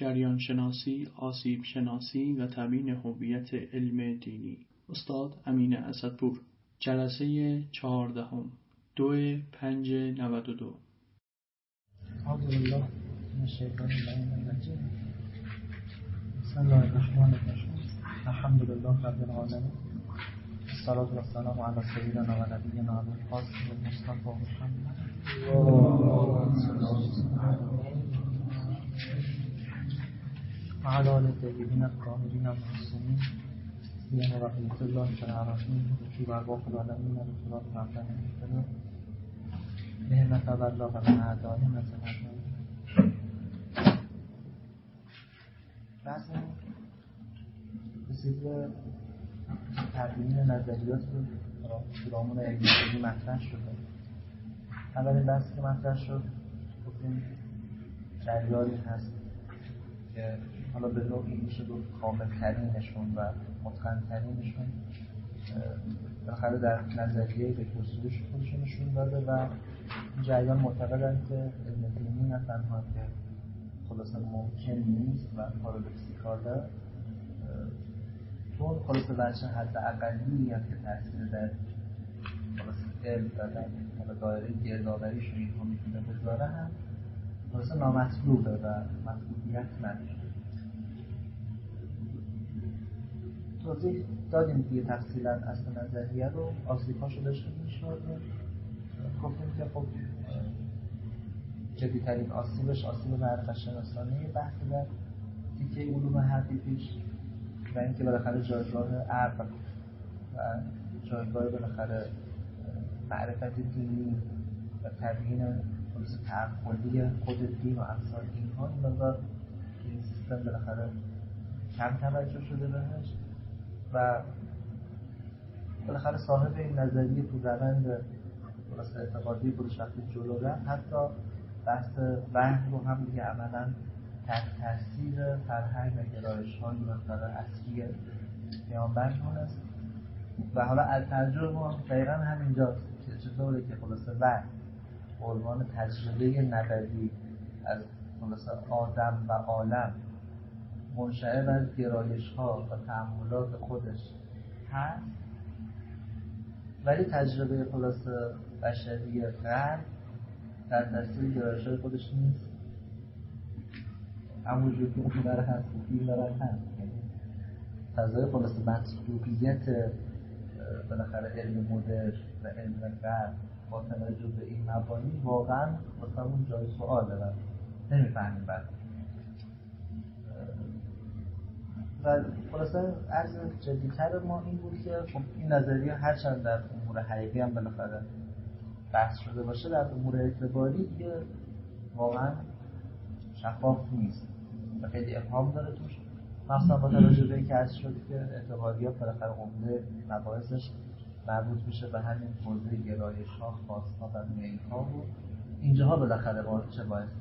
جریان شناسی، آسیب شناسی و تبیین هویت علم دینی. استاد امین اسدپور. جلسه 14 2/5/92. اعوذ بالله من الشیطان الرجیم. بسم الله الرحمن الرحیم. الحمد لله رب العالمین. الصلاة والسلام علی سیدنا و نبینا القاسم المصطفى محمد و علی آله الطیبین الطاهرین المعصومین سیما بقیة الله فی العالمین و ارواح العالمین و رسولات ربنا بهم تولى من اعدائهم نتمنى. بحث رسید به تدوین نظریات درامون علمی مطرح شده. اولین بحثی که مطرح شد گفتیم جریانی هست که حالا به نوعی میشه گفت کامل‌ترینشون و متقن‌ترینشون بالاخره در نظریه دکتر خودشون نشون داده و این جریان معتقدن که علم دینی نه تنها که خلاصه ممکن نیست و پارادوکسیکاله، چون خلاصه بچه حد اقلی هم که تاثیر در خلاصه علم دادن حالا دایره گردآوریشون اینها میتونه بذاره هم خلاصه نامطلوبه و مطلوبیت نداره. توضیح دادیم دیگه تفصیلا اصل نظریه رو، آسیب‌هاشو داشتیم میشمردیم. گفتیم که خب جدی‌ترین آسیبش آسیب معرفت شناسانه بحث در تیکه علوم حقیقیش و اینکه بالاخره جایگاه عقل و جایگاه بالاخره معرفت دینی و تبیین خلاص تعقلی خود دین و امثال اینها این مقدار این سیستم بالاخره کم توجه شده بهش و بالاخره صاحب این نظریه تو روند خلاص اعتقادی خودش وقتی جلو رفت حتی بحث وحی رو هم دیگه عملاً تحت تاثیر فرهنگ و گرایش‌های بالاخره اصلی پیامبر دونست و حالا از ترجمه دقیقاً همینجاست که چطوره که خلاصه وحی به عنوان تجربه نبوی از خلاصه آدم و عالم منشأ از گرایش‌ها و تأملات خودش هست، ولی تجربه خلاصه بشری غرب در تاثیر گرایش‌های خودش نیست. همونجور که اون داره هست و فیلم داره هست، فضای خلاصه مطلوبیت بالاخره علم مدرن و علم غرب با توجه به این مبانی واقعا واسه اون جای سواله و نمیفهمیم بعد. و خلاصه عرض جدی‌تر ما این بود که خب این نظریه هرچند در امور حقیقی هم بالاخره بحث شده باشه، در امور اعتباری دیگه واقعا شفاف نیست و خیلی ابهام داره توش، مخصوصا با توجه به اینکه عرض شد که اعتقادیات بالاخره عمده مباحثش مربوط میشه به همین حوزه گرایش‌ها، خواست‌ها و میل‌ها و اینجاها بالاخره چه باعثه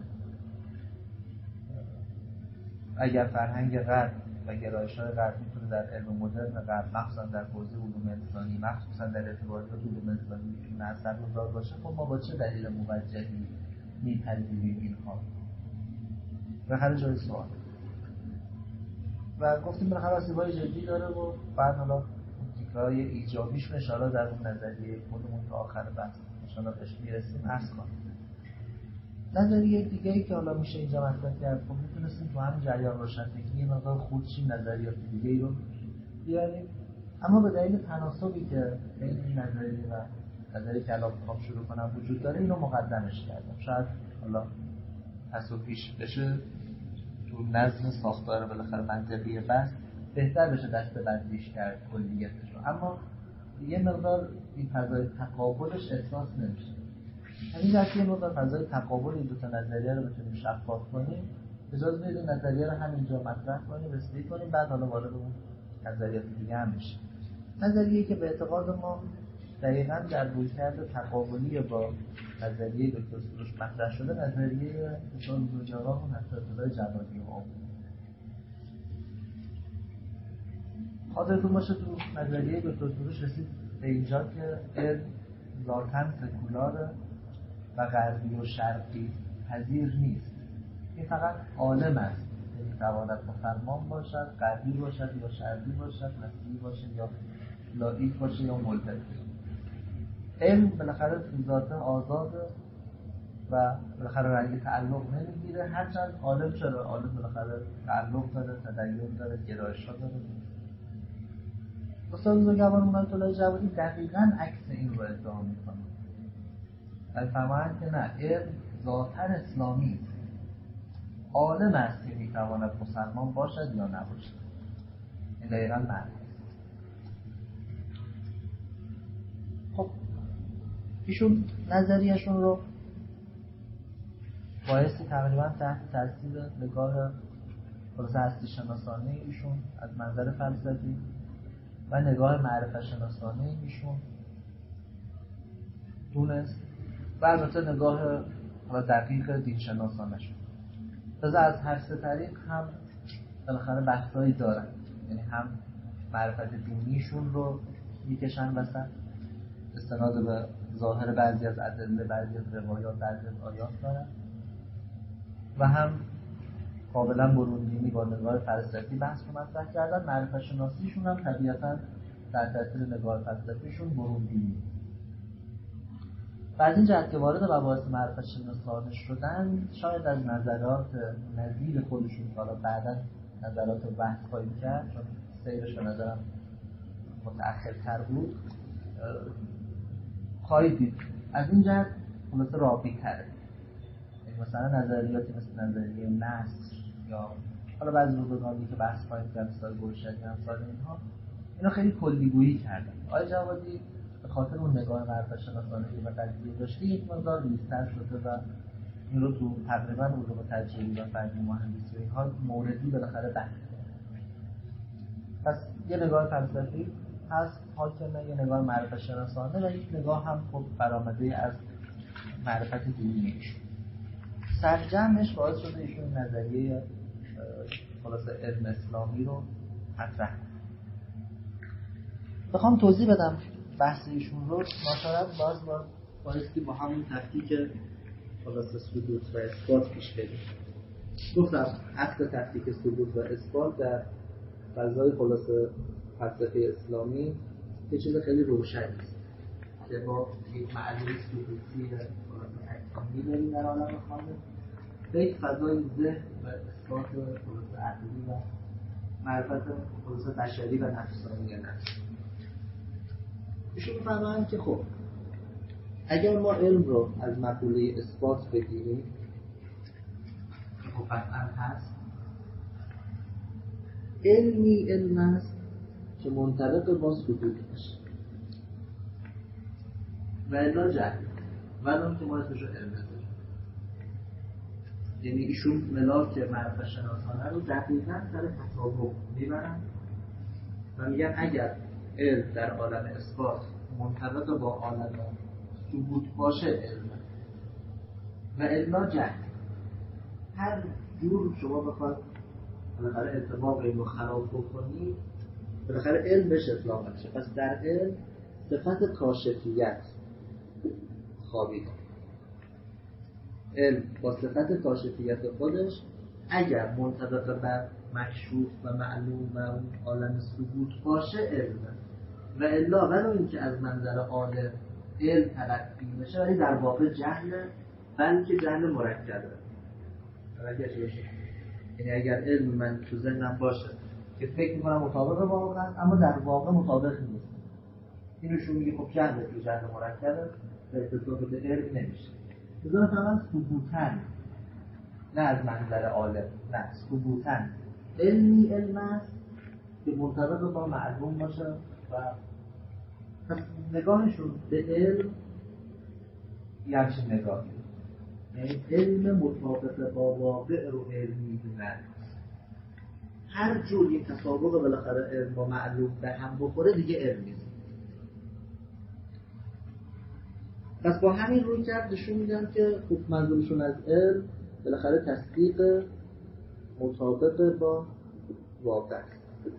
اگر فرهنگ غرب و گرایش‌های غرب میتونه در علم مدرن غرب مخصوصا در حوزه علوم انسانی مخصوصا در ارتباطات علوم انسانی میتونه اثرگذار باشه، خب ما با چه دلیل موجهی میپذیریم اینها؟ بالاخره جای سوال و گفتیم بالاخره آسیب‌های جدی داره و بعد حالا تیکه‌های ایجابیش اشاره در اون نظریه خودمون تا آخر بحث انشاءالله بهش میرسیم عرض کنیم. نظریه دیگه‌ای که حالا میشه اینجا مطرح کرد، خب میتونستیم تو همین جریان روشنفکری یه مقدار خودشیم نظریات دیگه‌ای رو بیاریم، اما به دلیل تناسبی که بین این نظریه و نظریه که الان میخوام شروع کنم وجود داره اینو مقدمش کردم. شاید حالا پس و پیش بشه تو نظم ساختار بالاخره منطقی بحث بهتر بشه دسته بندیش کرد کلیتش رو، اما یه مقدار این فضای تقابلش احساس نمیشه. همین دسته یه مقدار فضای تقابل این دوتا نظریه رو بتونیم شفاف کنیم، اجازه بدید نظریه رو همینجا مطرح کنیم، رسیدگی کنیم، بعد حالا وارد اون نظریات دیگه هم میشه. نظریه‌ای که به اعتقاد ما دقیقاً در رویکرد تقابلی با نظریه دکتر سروش مطرح شده، نظریه استاد بزرگوار و نصرت‌الله جوادی ها. خاطرتون باشه تو نظریه دکتر سروش رسید به اینجا که علم ذاتاً سکولاره و غربی و شرقی پذیر نیست. این فقط عالم است، یعنی میتواند مسلمان باشد، غربی باشد یا شرقی باشد، مسیحی باشد یا لاییک باشه یا ملحد. علم بالاخره فی ذاته آزاده و بالاخره رنگ تعلق نمیگیره، هرچند عالم چرا؟ عالم بالاخره تعلق داره، تدین داره، گرایش‌ها داره. استاد بزرگوار مولای طلایی جوادی دقیقاً عکس این رو ادعا میکنه. فرمایند که نه، علم ذاتاً اسلامی است. عالم است که میتواند مسلمان باشد یا نباشد. این دقیقاً معنی. خب ایشون نظریه‌شون رو بایستی تقریباً تحت تاثیر نگاه هستی شناسانه ایشون از منظر فلسفی و نگاه معرفت شناسانه ایشون دونست و البته نگاه دقیق دین شناسانه شد. از هر سه طریق هم بالاخره بحثایی دارن، یعنی هم معرفت دینیشون رو میکشن وسط، استناد به ظاهر بعضی از ادله، بعضی از روایات، بعضی از آیات دارن، و هم کاملا بروندینی با نگاه فلسفی بحث رو مطرح کردن. معرفت شناسیشون هم طبیعتاً در تاثیر نگاه فلسفیشون بروندینی. بعد این جهت که وارد مباحث معرفت شناسانه شدن، شاید از نظرات نظیر خودشون که حالا بعدا نظرات رو بحث خواهیم کرد، چون سیرش به نظرم متأخرتر بود، خواهید دید از این جهت خلاصه رابی تره. یعنی مثلا نظریاتی مثل نظریه نصر یا حالا بعضی بزرگانی که بحث خواهیم کرد مثل گلشنی امثال اینها، اینا خیلی کلیگویی کردن. آقای جوادی به خاطر اون نگاه معرفت شناسانه‌ای و قضیه داشته یک مقدار ریزتر شده و این رو تو تقریبا علوم تجربی و فنی مهندسی و اینها موردی بالاخره بحث کرده. پس یه نگاه فلسفی هست حاکمه، یه نگاه معرفت شناسانه و یک نگاه هم خب برآمده از معرفت دینی ایشون. سرجمش باعث شده ایشون نظریه خلاصه علم اسلامی رو مطرح کنه. بخوام توضیح بدم بحث ایشون رو، ناچارت بایستی با همون تفکیک خلاصه ثبوت و اثبات پیش بریم. گفتم اصل تفکیک ثبوت و اثبات در فضای خلاصه فلسفه اسلامی یه چیز خیلی روشنی است که با یک معلوم ثبوتی خلاصه اکسانی داریم در عالم خارج، به یک فضای ذهن و اثبات خلاصه عقلی و معرفت خلاصه بشری و نفسانی نفس. ایشون می‌فرمایند که خب اگر ما علم رو از مقوله اثبات بگیریم، خب قطعاً هست، علمی علم است که منطبق با ثبوت باشه و الا جهل ولو که ما اسمش رو علم بذاریم. یعنی ایشون ملاک معرفت شناسانه رو دقیقاً سر تطابق میبرن و میگن اگر علم در عالم اثبات منطبق با عالم ثبوت باشه علم و الا جهل. هر جور شما بخواد بالاخره اتفاق علم رو خراب بکنید، بالاخره علم بهش اطلاق نمیشه. پس در علم صفت کاشفیت خوابیده. علم با صفت کاشفیت خودش اگر منطبق بر مکشوف و معلوم و اون عالم ثبوت باشه علمه و الا ولو اینکه از منظر عالم علم تلقی بشه ولی در واقع جهله، بلکه جهل مرکبه. یعنی اگر علم من تو ذهنم باشه که فکر میکنم مطابق واقع است اما در واقع مطابق نیست، اینوشون میگه خب جهل تو جهل مرکبه و اتصال به علم نمیشه. بذار مثلا ثبوتن، نه از منظر عالم، نه ثبوتن علمی علم است که منطبق با معلوم باشه و پس نگاهشون به علم یه همچین نگاهی، یعنی علم مطابق با واقع رو علم میدونن. هر جور این تطابق بالاخره علم با معلوم به هم بخوره دیگه علم نیست. پس با همین روی کرد نشون میدن که خب منظورشون از علم بالاخره تصدیق مطابق با واقع است.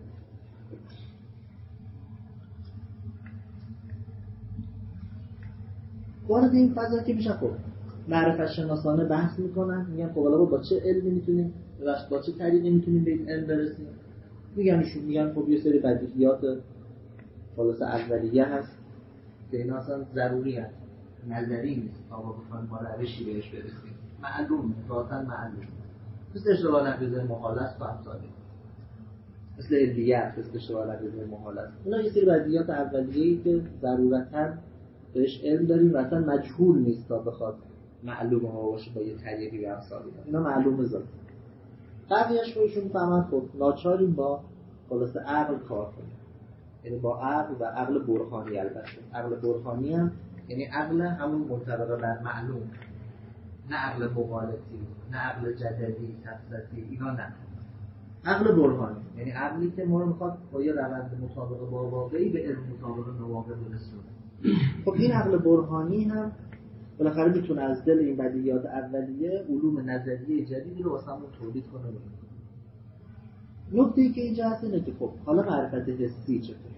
وارد این فضا که میشه خب معرفت شناسانه بحث میکنن، میگن خب حالا با چه علمی میتونیم ببخشید با چه طریقی میتونیم به این علم برسیم؟ میگن خب یه سری بدیهیات خلاص اولیه هست که اینا اصلا ضروری هست، نظری نیست تا ما بخوایم با روشی بهش برسیم، معلوم ذاتاً معلوم، مثل اشتغال نقیضه محال است و امثاله، مثل علیه است، مثل اشتغال نقیضه محال است. اینا یه سری بدیهیات اولیه‌ای که ضرورتاً بهش علم داریم و اصلا مجهول نیست تا بخواد معلومه ها باشه با یه طریقی به امثال اینا معلومه ذات. بقیه‌اش رو ایشون فهمن خب ناچاریم با خلاص عقل کار کنیم، یعنی با عقل و عقل برهانی. البته عقل برهانی هم یعنی عقل همون منطبق بر معلوم، نه عقل مغالطی، نه عقل جدلی، تفسیری، اینا نه. عقل برهانی یعنی عقلی که ما رو میخواد با یه روند مطابق با واقعی به علم مطابق نواقع برسونه. خب این عقل برهانی هم بالاخره میتونه از دل این بدیهیات اولیه علوم نظریه جدیدی رو واسمون تولید کنه. نکته‌ای که اینجا هست اینه که خب حالا معرفت حسی چطور؟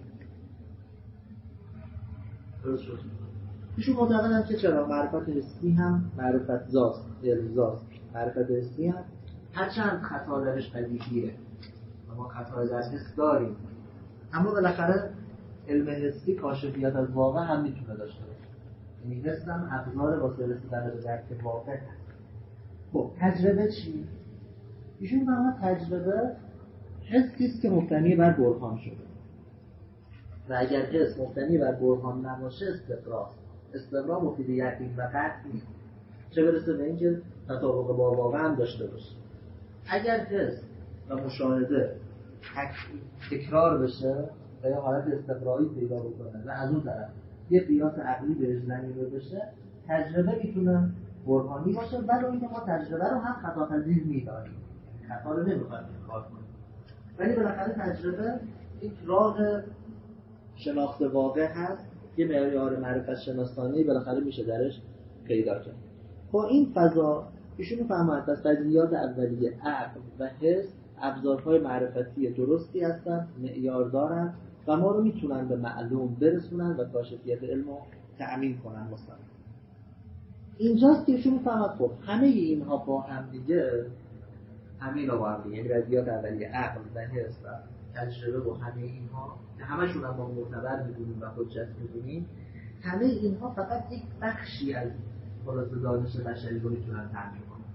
درست شد. ایشون معتقدن که چرا معرفت حسی هم معرفت ذات، علم‌ذات، معرفت حسی هم هرچند خطا درش بدیهیه و ما خطا در حس داریم، اما بالاخره علم حسی کاشفیت از واقع هم میتونه داشته باشه. یعنی حس هم ابزار واسه رسیدن به درک واقع هست. خب تجربه چی؟ ایشون میگن تجربه حسیست که مبتنی بر برهان شده و اگر حس مبتنی بر برهان نباشه استقرا مفید یقین و قطع نیست، چه برسه به اینکه تطابق با واقع هم داشته باشه. اگر حس و مشاهده تکرار بشه و یه حالت استقرایی پیدا بکنه و از اون طرف یه قیاس عقلی بهش ضمیمه بشه، تجربه میتونه برهانی باشه، ولی اینکه ما تجربه رو هم خطاپذیر می‌دانیم، خطا رو نمی‌خوایم کار کنیم، ولی بالاخره تجربه یک راه شناخت واقع هست، یه معیار معرفت شناسانی بالاخره میشه درش پیدا کرد. با این فضا ایشون فهمید از بدیهیات اولیه عقل و حس ابزارهای معرفتی درستی هستن، معیار دارن و ما رو میتونن به معلوم برسونن و کاشفیت علم رو تأمین کنن مثلا. اینجاست که ایشون فهمید خب همه اینها با هم دیگه، یعنی بدیهیات اولیه عقل و حس و تجربه و همه اینها که همشون هم ما معتبر می‌دونیم و حجت می‌دونیم، همه اینها فقط یک بخشی از خلاصه دانش بشری رو میتونن تأمین کنن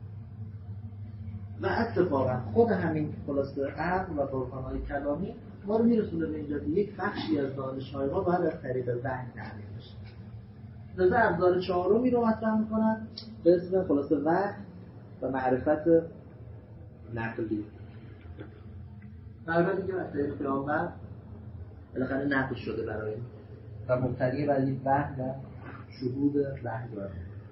و اتفاقا خود همین خلاصه عقل و برهان‌های کلامی ما رو میرسونه به اینجا که یک بخشی از دانش‌های ما باید از طریق وحی تأمین بشه. لذا ابزار چهارمی رو مطرح می‌کنن به اسم خلاصه وحی و معرفت نقلی. معرفتی که وسیله پیامبر بالاخره نقل شده برای و مبتنی بر این وحی و شهود وحی داره.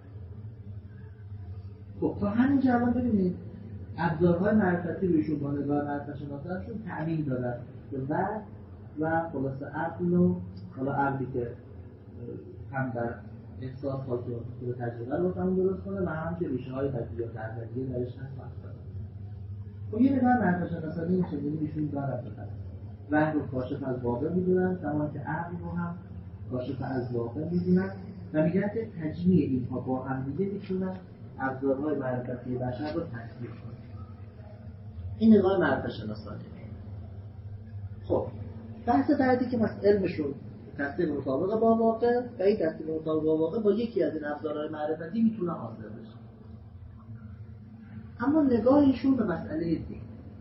خب تا همین جواب ببینید ابزارهای معرفتی رویشون با نگاه معرفت شناسانشون تأمین دارن که وحی و خلاصه عقل و حالا عقلی که هم در احساس حاکم به تجربه رو هم درست کنه و هم که ریشه های بدیهیات اولیه درش هست. خب یه نگاه معرفت شناسانی این چنینی ایشون دارن بکنن وحی رو کاشف از واقع میدونن، زمانی که عقل رو هم کاشف از واقع میدونن و میگن که تجمیع اینها با هم دیگه میتونن ابزارهای معرفتی بشر رو تکمیل کنن. این نگاه معرفت شناسانی. خب بحث بعدی که مثلا علمشون تصدیق مطابق با واقع و این تصدیق مطابق با واقع با یکی از این ابزارهای معرفتی میتونه حاصل بشه. اما نگاهشون به مسئله دین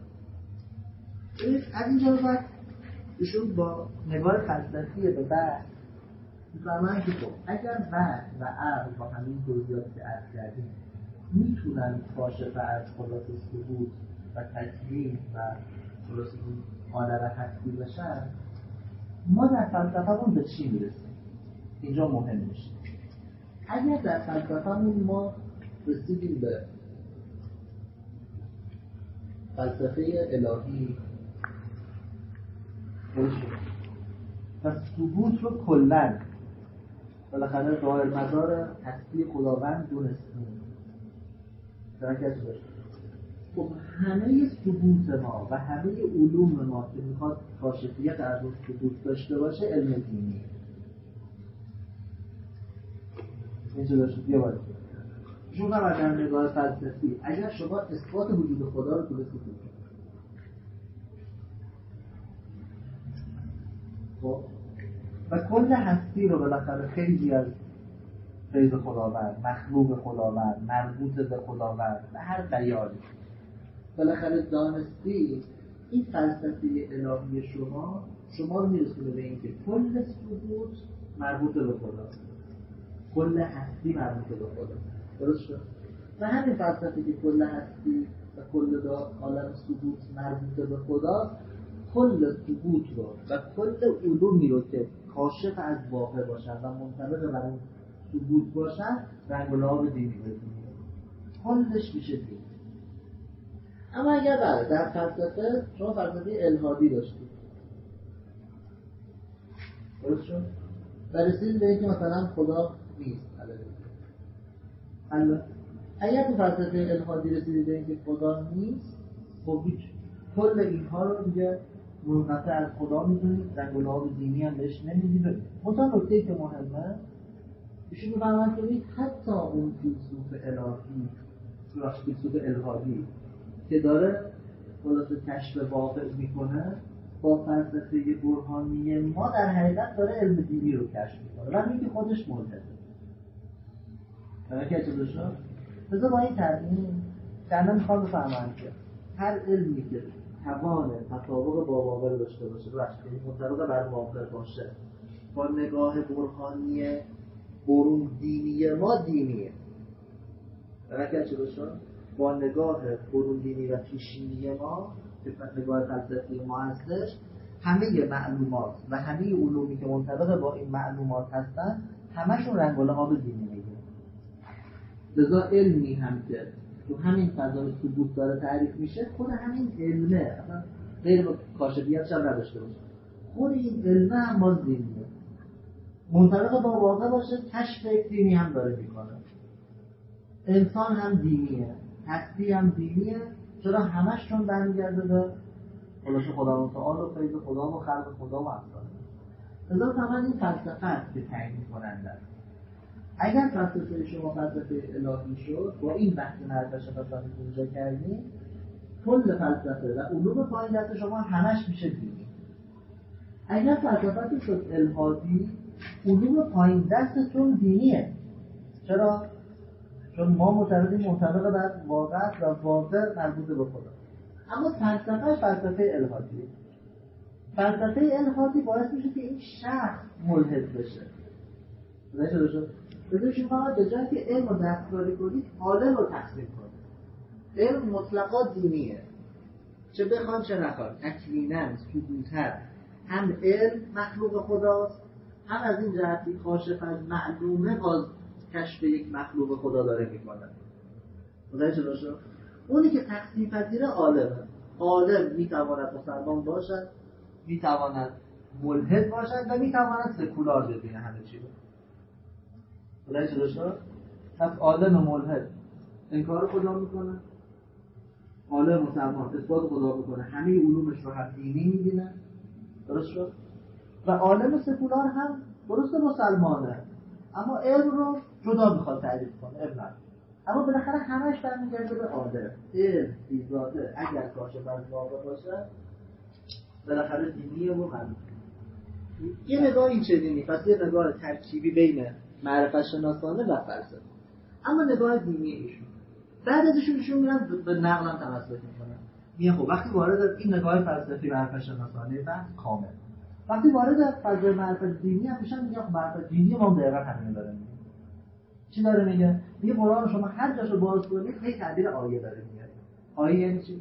از اینجا به بعد ایشون با نگاه فلسفی به بحث می‌فهمن که خب اگر وحی و عقل با همین جزئیاتی که عرض کردیم میتونن کاشف از خلاصه ثبوت و تکوین و خلاصه عالم هستی بشن، ما در فلسفه‌مون به چی میرسیم؟ اینجا مهم میشه. اگر در فلسفه‌مون ما رسیدیم به فلسفه الهی پس ثبوت رو کلاً بالاخره ظاهر مدار هستی خداوند دونستیم. درکش باشه. خب همه ثبوت ما و همه علوم ما که میخواد کاشفیت از اون ثبوت داشته باشه علم دینی. اینجا داشته بیا باید شما در نگاه فلسفی اگر شما اثبات وجود خدا رو تونستید بکنید، خب و کل هستی رو بالاخره خیلی از فیض خداوند، مخلوق خداوند، مربوط به خداوند و هر بیانی بالاخره دانستی، این فلسفه الهی شما رو میرسونه به این که کل ثبوت مربوط به خدا، کل هستی مربوط به خدا. درست شد؟ و همین فلسفه که کل هستی و کل عالم ثبوت مربوط به خدا، کل ثبوت رو و کل علومی رو که کاشف از واقع باشن و منطبق بر اون ثبوت باشن رنگ و لعاب دینی بدونه، کلش میشه دین. اما اگر در فلسفه شما فلسفه الحادی داشتید، درست شد؟ و رسیدید به اینکه مثلا خدا نیست. البته اگر تو فلسفه الحادی رسیدید به اینکه خدا نیست، خب کل اینها رو دیگه منقطع از خدا میدونید، رنگ و لعاب دینی هم بهش نمیدید. مثلا نکته‌ای که مهمه ایشون می‌فرمایند که حتی اون فیلسوف الهی، فیلسوف الحادی که داره خلاصه کشف واقع میکنه، با فلسفه برهانی ما در حقیقت داره علم دینی رو کشف میکنه و میگه خودش ملحده. درکه چطور شد؟ بذار با این ترمیم که میخوام بفهمم که هر علمی که توان تطابق با واقع داشته باشه، مطابق بر واقع باشه، با نگاه برهانی برون دینی ما دینیه. درکه چطور شد؟ با نگاه برون دینی و پیشینی ما که نگاه فلسفی ما هستش، همه معلومات و همه علومی که منطبق با این معلومات هستن همشون رنگ و لعاب دینی میگیرن. لذا علمی هم که تو همین فضای ثبوت داره تعریف میشه، خود همین علمه اصلا غیر کاشفیتش هم نداشته باشه، خود این علمه هم باز دینیه، منطبق با واقع باشه، کشف دینی هم داره میکنه. انسان هم دینیه، هستی هم دینیه. چرا؟ همش چون برمیگرده به خلاص خدا متعال و فیض خدا و خلق خدا و امثال. لذا تمام این فلسفه است که تعیین کننده است. اگر فلسفه شما فلسفه الهی شد، با این بحث معرفت شناسانی که اینجا کردیم، کل فلسفه و علوم پایین دست شما همش میشه دینی. اگر فلسفه شد الهادی، علوم پایین دستتون دینیه. چرا؟ چون ما منطبق بر واقع و واقع مربوط به خدا. اما فلسفه الهادی. فلسفه الهادی باعث میشه که این شخص ملحد بشه. نه چرا شد؟ بذارشون فقط به جایی که علم رو دستکاری کنید، عالم رو تقسیم کنید. علم مطلقا دینیه، چه بخوان چه نخوان، تکویناً ثبوتاً هم علم مخلوق خداست، هم از این جهتی کاشف از معلومه باز کشف یک مخلوق خدا داره میکنه. متوجه چرا شد؟ اونی که تقسیم پذیر عالمه. عالم میتواند مسلمان باشد، میتواند ملحد باشد و میتواند سکولار ببینه همه چی رو. متوجه چرا شد؟ پس عالم و ملحد انکار خدا میکنه، عالم مسلمان اثبات خدا میکنه، همه علومش رو هم دینی میبینه. درست شد؟ و عالم سکولار هم درست مسلمانه، اما علم رو جدا میخواد تعریف کنه. ابن اما بالاخره همش برمیگرده به عالم. علم بیزاده اگر کاشف از واقع باشه بالاخره دینیه و معلومه. یه نگاه این چه دینی، پس یه نگاه ترکیبی بین معرفت شناسانه و فلسفه. اما نگاه دینی ایشون بعد از ایشون میرن به نقل هم تمسک میکنن. میگن خب وقتی وارد این نگاه فلسفی معرفت شناسانه بحث کامل، وقتی وارد فضای معرفت دینی هم میشن، میگن خب معرفت دینی ما دقیقاً همین داره میگه. چی داره میگه؟ میگه قرآن شما هر جاشو باز کنید هی تعبیر آیه داره میگه. آیه یعنی چی؟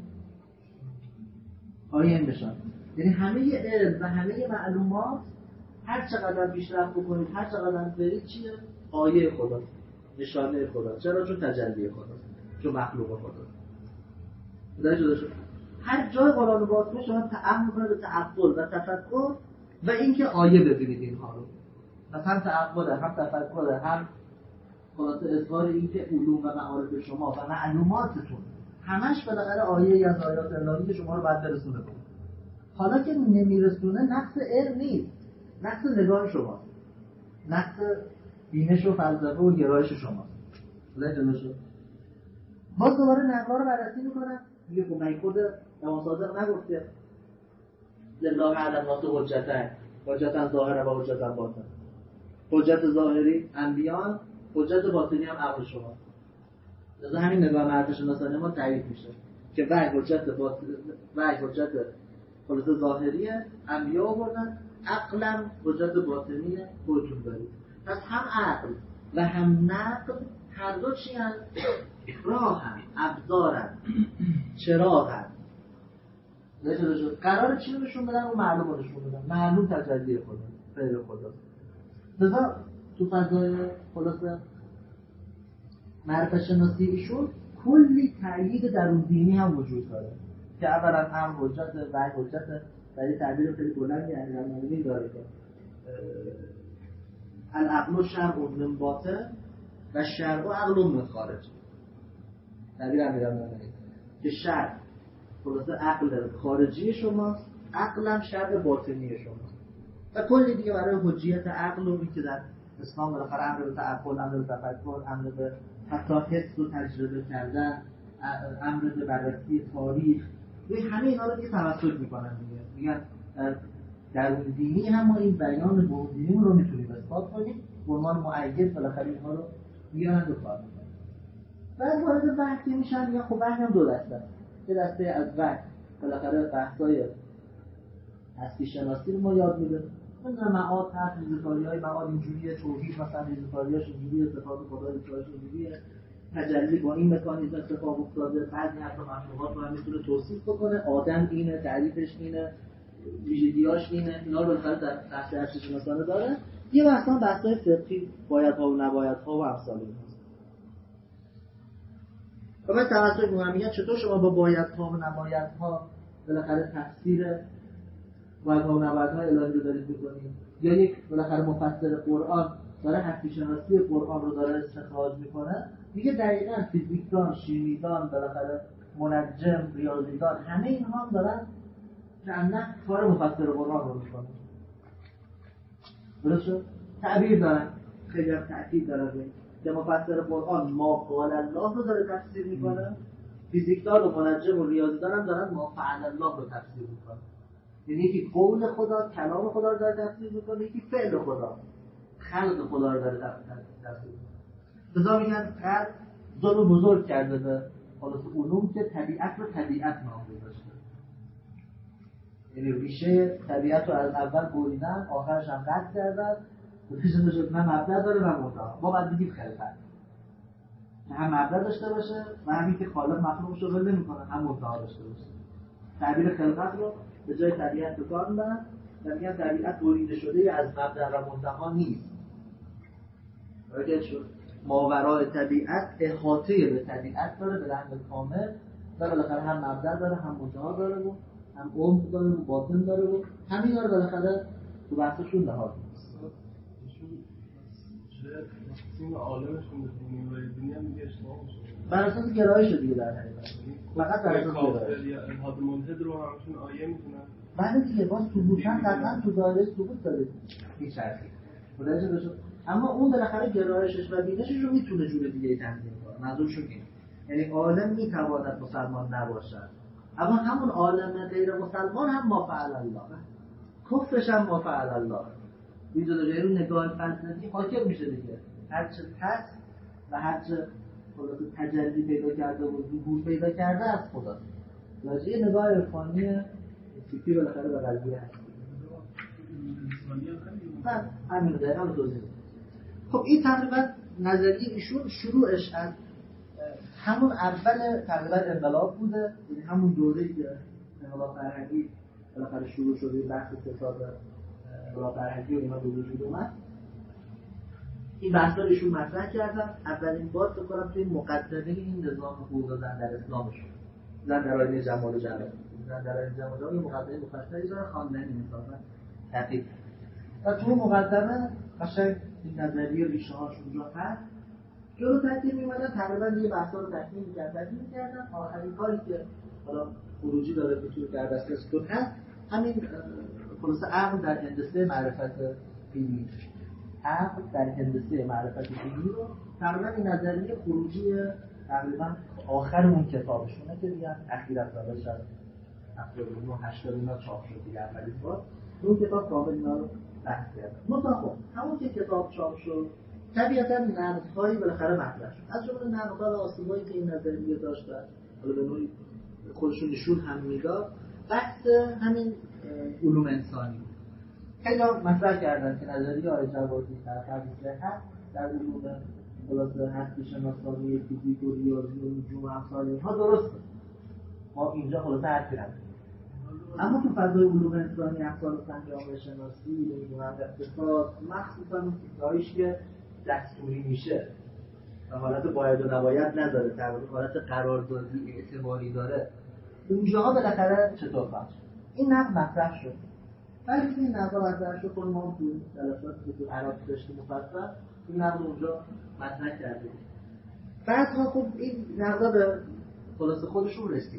آیه یعنی نشان. یعنی همه علم و همه معلومات هر چقدر پیشرفت بکنید، هر چقدر برید چیه؟ آیه خدا، نشانه خدا. چرا؟ چون تجلی خدا، چون مخلوق خدا. خدا جدا شد. هر جای قرآن رو باز کنید شما تعمق کنید به تعقل و تفکر و اینکه آیه ببینید اینها رو. پس هم تعقل، هم تفکر، هم خلاصه اظهار اینکه علوم و معارف شما و معلوماتتون همش بالاخره آیه از آیات الهی که شما رو باید برسونه کنه. حالا که نمیرسونه نقص علم نیست، نقص نگاه شماست، نقص بینش و فلسفه و گرایش شماست. شد. باز دوباره نقلا رو بررسی میکنم، میگه خب من خود امام صادق نگفته لله علی الناس حجتا ظاهره و حجتا باطن. حجت ظاهری انبیاء، حجت باطنی هم عقل شما. لذا همین نگاه معرفه‌شناسانه ما تعریف میشه که وحی حجت باطن، وحی حجت خلاص ظاهریه، انبیاء آوردن، عقلم حجت باطنیه خودتون دارید. پس هم عقل و هم نقل هر دو چی هست؟ راهن، ابزارن، چراغن. قراره چی نشون بدن؟ اون معلوم رو نشون بدن. معلوم تجلی خدا، غیر خدا. لذا تو فضای خلاصه معرفت شناسی ایشون کلی تأیید درون دینی هم وجود داره که اولا هم حجت و حجت برای تعبیر خیلی بلندی امیرالمومنین داره که العقل شرع من باطن و شرع عقل من خارج. تعبیر امیرالمومنین که شرع خلاصه عقل خارجی شماست، عقلم شرع باطنی شماست و کلی دیگه برای حجیت عقل و این که در اسلام بالاخره امر به تعقل، امر به تفکر، امر به حتی حس و تجربه کردن، امر به بررسی تاریخ، همه اینا رو دیگه توسط میکنن دیگه. میگن در دینی هم ما این بیان برون دینی رو میتونیم اثبات کنیم، به عنوان مؤید بالاخره اینها رو میارن و کار میکنن. بعد وارد وحی میشن، میگن خب وحی هم دو دسته است. یه دسته از وحی بالاخره بحثای هستی شناسی رو ما یاد میده، مثلا معاد هست، ریزکاری‌های معاد اینجوریه، توحید مثلا ریزکاری‌هاش اینجوریه، صفات خدا ریزکاری‌هاش اینجوریه، تجلی با این مکانیزم اتفاق افتاده، بعضی حتی مخلوقات رو هم میتونه توصیف بکنه، آدم اینه، تعریفش اینه، ویژگی‌هاش اینه، اینا رو بالاخره در بحث هستی شناسانه داره. یه بحثای فقهی، بایدها و نبایدها و امثال اینها. و من توسط میگم چطور شما با بایدها و نبایدها بالاخره تفسیر بایدها و نبایدها الهی رو دارید میکنید، یا یک بالاخره مفسر قرآن داره هستی شناسی قرآن رو داره استخراج میکنه، میگه دقیقاً فیزیکدان، شیمیدان، بالاخره منجم، ریاضیدان، همه اینها هم دارن نه کار مفسر قرآن رو میکنن. درست شد؟ تعبیر دارن، خیلی هم تأکید داره که مفسر قرآن ما قال الله رو داره تفسیر میکنه، فیزیکدان و منجم و ریاضیدان هم دارن ما فعل الله رو تفسیر میکنه. یعنی یکی قول خدا، کلام خدا رو داره تفسیر میکنه، یکی فعل خدا، خلق خدا رو داره تفسیر میکنه. لذا میگن خلق ظلم بزرگ کرده به خلاص علوم که طبیعت رو طبیعت نام گذاشته. یعنی ریشه طبیعت رو از اول بریدن، آخرش هم قطع کردن، نتیجه شد نه مبدا داره نه منتها. ما باید بگیم خلقت که هم مبدا داشته باشه و همین که خالق مخلوقش رو ول نمی‌کنه هم منتها داشته باشه. تعبیر خلقت رو به جای طبیعت به کار می‌برن و میگن طبیعت بریده شده از مبدا و منتها نیست. راجع شد ماورای طبیعت احاطه به طبیعت داره به لحاظ کامل و بالاخره هم مبدا داره هم منتها داره و هم عمق داره و باطن داره و همینا رو بالاخره تو بحثشون لحاظ می‌کنه. تقسیم عالمشون به دینی و دینی هم دیگه اشتباه میشه. بر اساس گرایش دیگه در حقیقت. فقط بر اساس کافر یا الحاد ملحد رو همشون آیه میدونن. بله دیگه باز ثبوتن قطعا تو دایره ثبوت داره هیچ حرفی. متوجه بشو. اما اون بالاخره گرایشش و بینشش رو میتونه جور دیگه تنظیم کنه. منظورش اینه. یعنی عالم میتواند مسلمان نباشد. اما همون عالم غیر مسلمان هم ما فعل الله. کفرش هم ما فعل الله. اینجا در جای نگاه فلسفی حاکم میشه دیگه. هرچه پس و هرچه خلاصه تجلی پیدا کرده و ظهور پیدا کرده از خداست. راجعه نگاه عرفانی فکری بالاخره به قضیه هست. من همین رو دارم توضیح میدم. خب این تقریبا نظریه ایشون شروعش از همون اول تقریبا انقلاب بوده، یعنی همون دوره‌ای که انقلاب فرهنگی بالاخره شروع شده، بحث فساد انقلاب فرهنگی و اینا به وجود اومد. این بحثا رو ایشون مطرح کردن. اولین بار فکر کنم توی مقدمه این نظام حقوق زن در اسلام شد. زن در آیین جمال و جلال. زن در آیین جمال و جلال مقدمه مفصلی داره، خواندنی مثلا تحقیق. و تو مقدمه قشنگ این نظریه ریشه هاش اونجا هست. جلو تحقیق می‌اومدن تقریبا یه بحثا رو تحقیق می‌کردن. آخرین کاری که حالا خروجی داره که توی در دسترستون هست، همین خلاص عقل در هندسه معرفت علمی. عقل در هندسه معرفت دینی رو تقریبا این نظریه خروجی تقریبا آخر اون کتابشونه که دیگه اخیراً سال شد 79 80 چاپ شد دیگه اولین بار اون کتاب کامل اینا رو بحث کرد. مطلقاً همون که کتاب چاپ شد طبیعتاً نقدهایی بالاخره مطرح شد. از جمله نقدها و آسیبایی که این نظریه داشتن، حالا به نوعی خودشون نشون هم میداد، بحث همین علوم انسانی بود. خیلی مطرح کردن که نظریه آقای جوادی در قبل صحت در علوم خلاصه هستی شناسانی، فیزیک و ریاضی و نجوم و امثال اینها درسته. ما اینجا خلاصه حرفی نداریم. اما تو فضای علوم انسانی، اقسام جامعه شناسی، نمیدونم اقتصاد، مخصوصا اون چیزهاییش که دستوری میشه و حالت باید و نباید نداره، در حالت قراردادی اعتباری داره، اونجاها بالاخره چطور باشه؟ این نقد مطرح شد. ولی این نقد مطرح شد خود ما تو جلساتی که تو عراق داشتیم مفصل این نقد اونجا مطرح کردیم. بعدها خب این نقد به خلاصه خودشون رسید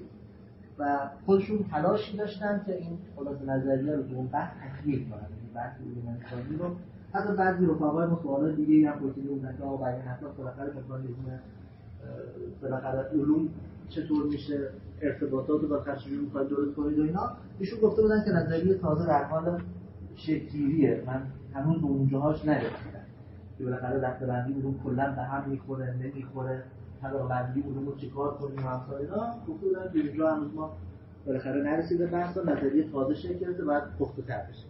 و خودشون تلاشی داشتن که این خلاصه نظریه رو تو اون بحث تکمیل کنن. این بحث علوم انسانی رو حتی بعضی رفقای ما سوالات دیگه هم پرسیدن که آقا برای حتی بالاخره مکانیزم بالاخره علوم چطور میشه، ارتباطات رو بالاخره چجوری میخواید درست کنید و اینا. ایشون گفته بودن که نظریه تازه در حال شکل‌گیریه، من هنوز به اونجاهاش نرسیدم که بالاخره دسته‌بندی علوم کلا به هم میخوره نمیخوره، طبقه‌بندی علوم رو چیکار کنیم و امثال اینا. گفته بودن که اونجا هنوز ما بالاخره نرسیده، بحث نظریه تازه شکل گرفته، باید پخته‌تر بشه.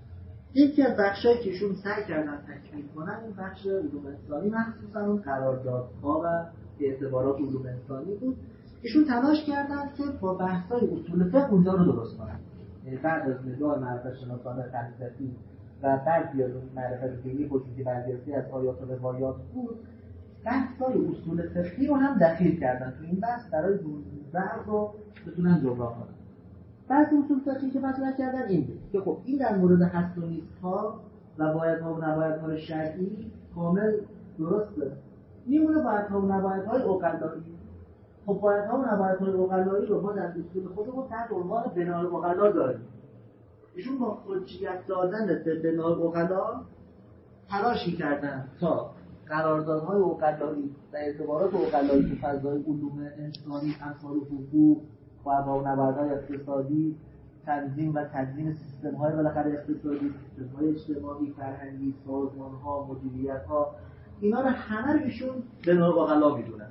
یکی از بخشایی که ایشون سعی کردن تکمیل کنن این بخش علوم انسانی، مخصوصا اون قراردادها و اعتبارات علوم انسانی بود. ایشون تلاش کردن که با بحث‌های اصول فقه اونجا رو درست کنن. یعنی بعد از نگاه معرفت شناسانه فلسفی و بعضی از معرفت دینی وجودی برگرفته از آیات و روایات بود، بحث‌های اصول فقهی رو هم دخیل کردن تو این بحث برای ضرب رو بتونن جبران کنن. بعضی اصول فقهی که مطرح کردن این بود که خب این در مورد هست و نیست‌ها و بایدها و نبایدهای شرعی کامل درسته. میمونه بایدها و نبایدهای عقلایی. خب بایدها و نبایدهای عقلایی رو ما در اصول خودمون تحت عنوان بنای عقلا داریم. ایشون با حجیت دادن به بنای عقلا تلاشی کردن تا قراردادهای عقلایی و اعتبارات عقلایی تو فضای علوم انسانی، امثال حقوق و نبردهای اقتصادی، تنظیم و تدوین سیستم‌های بالاخره اقتصادی، سیستم‌های اجتماعی، فرهنگی، سازمان‌ها، مدیریت‌ها، اینا رو همه رو ایشون بنای عقلا می‌دونن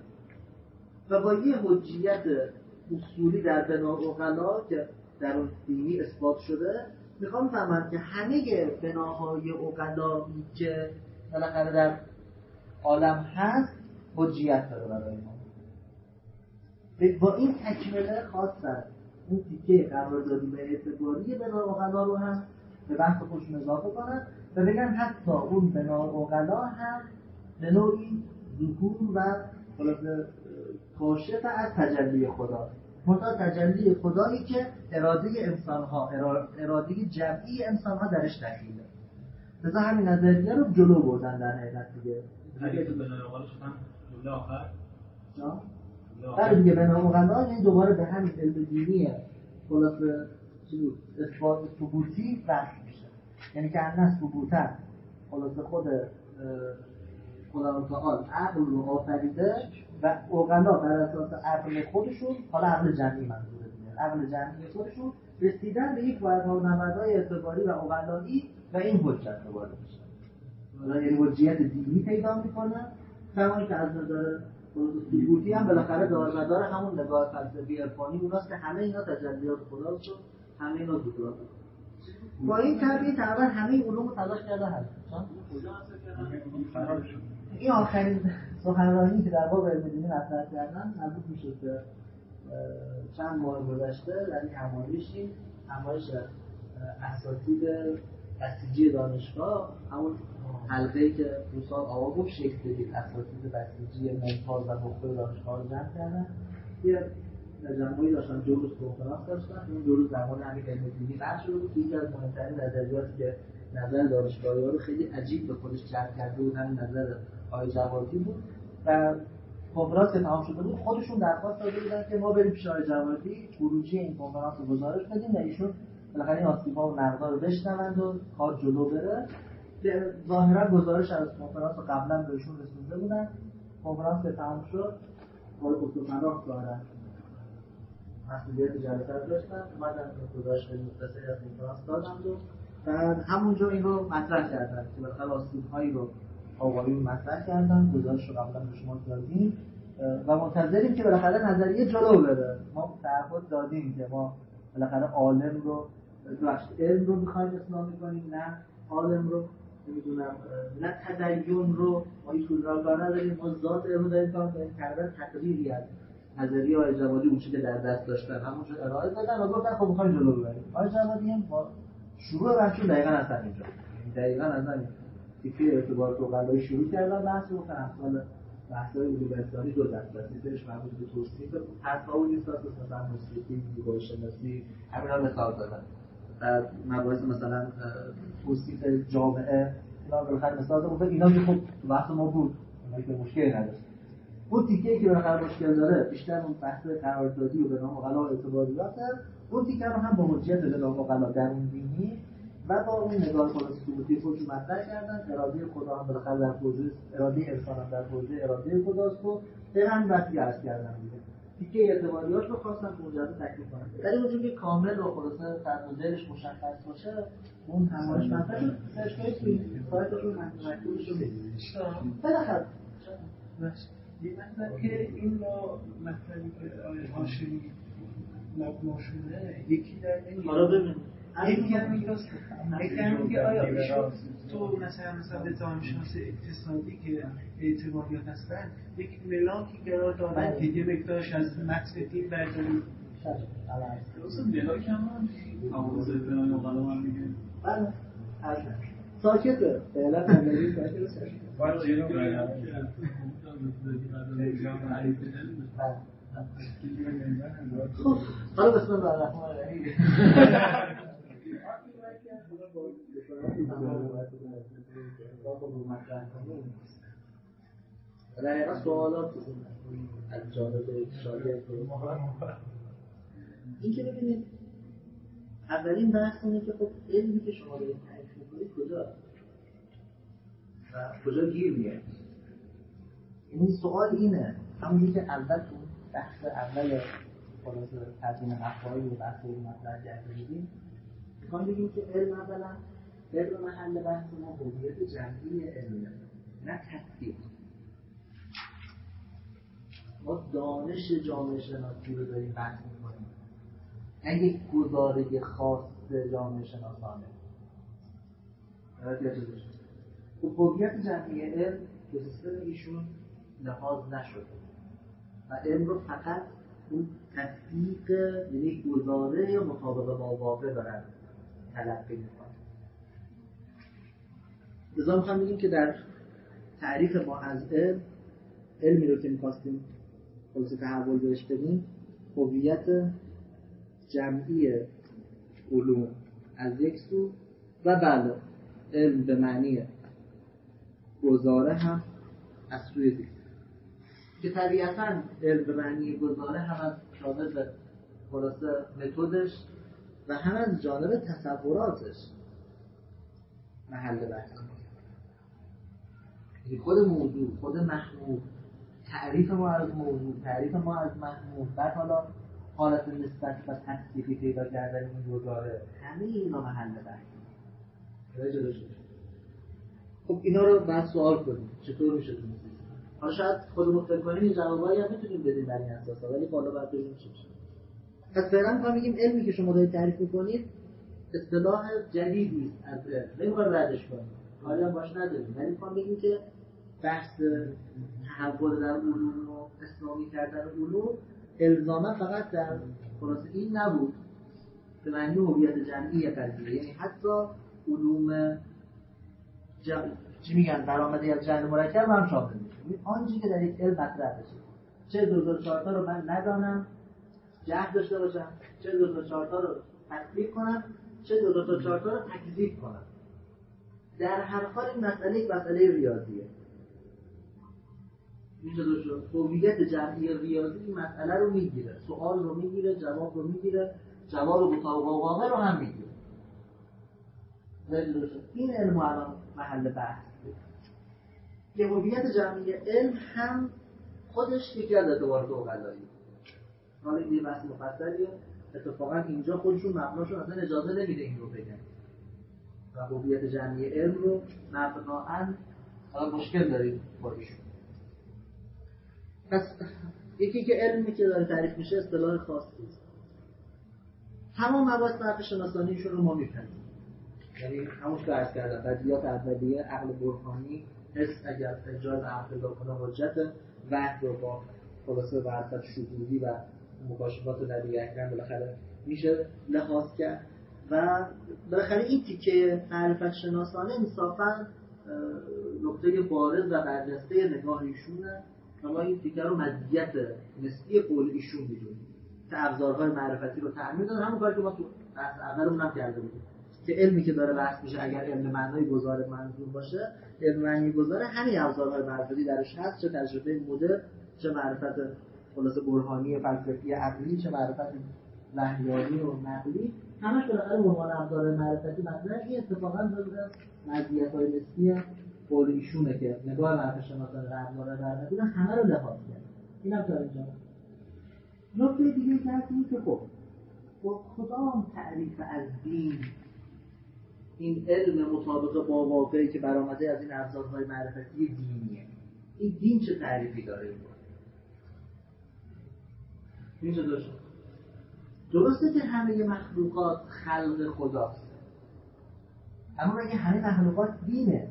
و با یه حجیت اصولی در بنای عقلا که در اون دینی اثبات شده میخوام فهمم که همه بناهای عقلایی که بالاخره در عالم هست حجیت داره برای ما. با این تکمله خواستن اون تیکه قراردادی و اعتباری بنای عقلا رو هم به بحث خودشون اضافه کنن و بگن حتی اون بنای عقلا هم به نوعی ظهور و خلاصه کاشف از تجلی خدا، منتها تجلی خدایی که اراده انسان‌ها، اراده جمعی انسان‌ها درش دخیله. لذا همین نظریه رو جلو بردن در حقیقت دیگه. اگه تو بنای عقلا شدن جمله آخر بعد دیگه بنای عقلا یعنی دوباره به همین علم دینی خلاصه اثبات ثبوتی بحث میشه. یعنی که الناس ثبوتن خلاصه خود خداوند تعالی عقل رو آفریده و عقلا بر اساس عقل خودشون، حالا عقل جمعی منظوره دیگه، عقل جمعی خودشون رسیدن به یک بایدها و نبایدهای اعتباری و عقلایی و این حجت رو وارد میشن. حالا یعنی حجیت دینی پیدا میکنن، کما که از نظر ثبوتی هم بالاخره دارمدار همون نگاه فلسفی عرفانی اوناست که همه اینا تجلیات خداست و همه اینا ظهورات. با این تربیت اول همه علوم رو تلاش کرده هست. این آخرین سخنرانی که در باب علم دینی مطرح کردن مربوط میشه که چند ماه گذشته در این همایش اساتید بسیجی دانشگاه، همون حلقه‌ای که دوستان آقا گفت شکل بدید اساتید بسیجی ممتاز و مختار دانشگاه رو جمع کردن. یه تجمعی داشتن، 2 روز کنفرانس داشتن. اون 2 روز در مورد همین علم دینی بحث شده بود که یکی از مهمترین نظریاتی که نظر دانشگاهی‌ها رو خیلی عجیب به خودش جلب کرده بود همین نظر آقای جوادی بود و کنفرانس که تمام شده بود خودشون درخواست داده بودن که ما بریم پیش آقای جوادی خروجی این کنفرانس رو گزارش بدیم و ایشون بالاخره این آسیب‌ها و نقدها رو بشنوند و کار جلو بره ظاهرا گزارش از کنفرانس قبلا بهشون رسونده بودن. کنفرانس که تمام شد آقای دکتر فراخ دارن مسئولیت جلسه رو داشتن، اومدن گزارش مختصری از کنفرانس دادن و بعد همونجا این رو مطرح کردن که بالاخره آسیب‌هایی رو آقایون مطرح کردن، گزارش رو قبلا به شما دادیم و منتظریم که بالاخره نظریه جلو بره. ما تعهد دادیم که ما بالاخره عالم رو علم رو می‌خوایم اصلاح کنیم، نه عالم رو نمیدونم، نه تدین رو. ما هیچ کار نداریم، ما ذات علم رو داریم کردن تقریری از نظریه آقای جوادی اون چیزی که در دست داشتن همونجا ارائه دادن و گفتن خب می‌خوایم جلو ببریم. آقای جوادی هم با شروع بحثشون دقیقاً از همینجا، دقیقاً از همین تیکه ارتباط عقلایی شروع کردن بحث رو. امثال بحث‌های علوم انسانی دو دسته است، یکیش مربوط به توصیف تفاوت اساس مثلا موسیقی، زیبایی شناسی، همینا مثال زدن. مباحث مثلا توصیف جامعه اینا بالاخره مثال زدن. اینا که خب تو بحث ما بود، اینا که مشکلی نداشت. اون تیکه‌ای که بالاخره مشکل داره بیشتر اون بحث قراردادی و به نام عقلا اعتباریات است. اون تیکه رو هم با حجیت به نام عقلا درون دینی و با اون نگاه فلسفی خودشون مطرح کردن. اراده خدا هم بالاخره در حوزه اراده انسان هم در حوزه اراده خداست و به هم وقتی عرض کردن دیگه. تیکه اعتباریات رو خواستم که اونجا تکلیف کنم. ولی اونجوری که کامل و خلاصه فرمودلش مشخص باشه اون همش مطرح شد. سرچ کنید سایتشون مکتوبش رو ببینید. بالاخره یه مطلب که این با مطلبی که آقای هاشمی مبنا شده یکی در این یکی میگه آیا تو مثلا به دانشناس اقتصادی که اعتباریات هستن یک ملاکی قرار دادن که یه مقدارش از متن دین برداریم. درسته ملاک هم حوازه به نام مقاله هم میگه بله ساکته فعلا اندازی ساکته باید جلو بریم خب حالا بسم الله الرحمن الرحیم. در این سوالات از جانب شاگرد این که ببینید اولین بحث اینه که خب علمی که شما دارید تعریف می‌کنید کجاست و کجا گیر میاد. این سوال اینه همونجوری که اول تو بحث اول خلاصه ترجمه افعال و بحث مطرح کرده بودیم میخوام بگیم که علم اولا علم محل بحث ما هویت جمعی علمه نه تطبیق. ما دانش جامعه شناسی رو داریم بحث میکنیم نه یک گزاره خاص جامعه شناسانه. خب هویت جمعی علم به سیستم ایشون لحاظ نشده و علم رو فقط اون تطبیق یعنی گزاره یا مطابق با واقع دارن تلقی میکنن. لذا میخوام بگیم که در تعریف ما از علمی رو که میخواستیم خلاصه تحول بهش بدیم هویت جمعی علوم از یک سو و بله علم به معنی گزاره هم از سوی دیگه که طبیعتاً علم به معنی گزاره هم از جانب خلاصه متدش و هم از جانب تصوراتش محل بحث یعنی خود موضوع، خود محمول، تعریف ما از موضوع، تعریف ما از محمول، بعد حالا حالت نسبت و تصدیقی پیدا کردن این گزاره، همه اینا محل بحث. خب اینا رو بعد سوال کنیم چطور میشه تو حالا شاید خودمون فکر کنیم این جوابایی هم میتونیم بدیم بر این اساسا ولی بالا بعد ببینیم چی میشه. پس فعلا میخوام بگیم علمی که شما دارید تعریف میکنید اصطلاح جدیدی است از علم. نمیخوایم ردش کنیم. کاری هم باش نداریم. ولی میخوام بگیم که بحث تحول در علوم و اسلامی کردن علوم الزاما فقط در خلاصه این نبود به معنی هویت جمعی قضیه، یعنی حتی علوم چی میگن برآمده از جهل مرکب هم شامل میشه. یعنی آنچه که در یک علم مطرح بشه چه 2004 تا رو من ندانم جهل داشته باشم، چه 2004 تا رو تطبیق کنم، چه 2004 تا رو تکذیب کنم، در هر حال این مسئله یک مسئله ریاضیه. اینجا هویت جمعی ریاضی این مسئله رو میگیره، سوال رو میگیره، جواب رو میگیره، جواب مطابق واقع رو هم میگیره. این علم الان محل بحث. که هویت جمعی علم هم خودش یکی از اعتبارات عقلایی. حالا این یه بحث مفصلیه، اتفاقا اینجا خودشون مبناشون اصلا اجازه نمیده این رو بگن و هویت جمعی علم رو مبنااً حالا مشکل داریم با ایشون. پس یکی که علمی که داره تعریف میشه اصطلاح خاصی است. تمام مباحث نحو شناسانیشون رو ما می‌پذیریم. یعنی همون که عرض کردم بدیهیات اولیه، عقل برهانی، حس اگر اجازه به عقل پیدا کنه حجت، وحی رو با خلاصه وحدت شهودی و مکاشفات نبی اکرم بالاخره میشه لحاظ کرد و بالاخره این تیکه معرفت شناسانه انصافاً نقطه بارز و برجسته نگاه ایشونه و ما این تیکه رو مزیت نسبی قول ایشون میدونیم که ابزارهای معرفتی رو تعمین داره. همون کاری که ما تو بحث اولمون هم کرده بودیم که علمی که داره بحث میشه اگر علم معنای گذار منظور باشه، علم معنی گذار همین ابزارهای معرفتی درش هست، چه تجربه مدر، چه معرفت خلاصه برهانی فلسفی عقلی، چه معرفت وحیانی و نقلی، همش بالاخره به عنوان ابزار معرفتی مطرحه. این اتفاقا جزء مزیت‌های نسبی قول ایشونه که نگاه معرفت شناسانه و ابزارهای معرفتی رو همه رو لحاظ کرد. اینم تا اینجا. نکته دیگه که هست اینه که خب کدام تعریف از دین این علم مطابق با واقعی که برآمده از این ابزارهای معرفتی دینیه؟ این دین چه تعریفی داره؟ این چه داشته؟ درسته که همه مخلوقات خلق خداست، اما اگه همه مخلوقات دینه،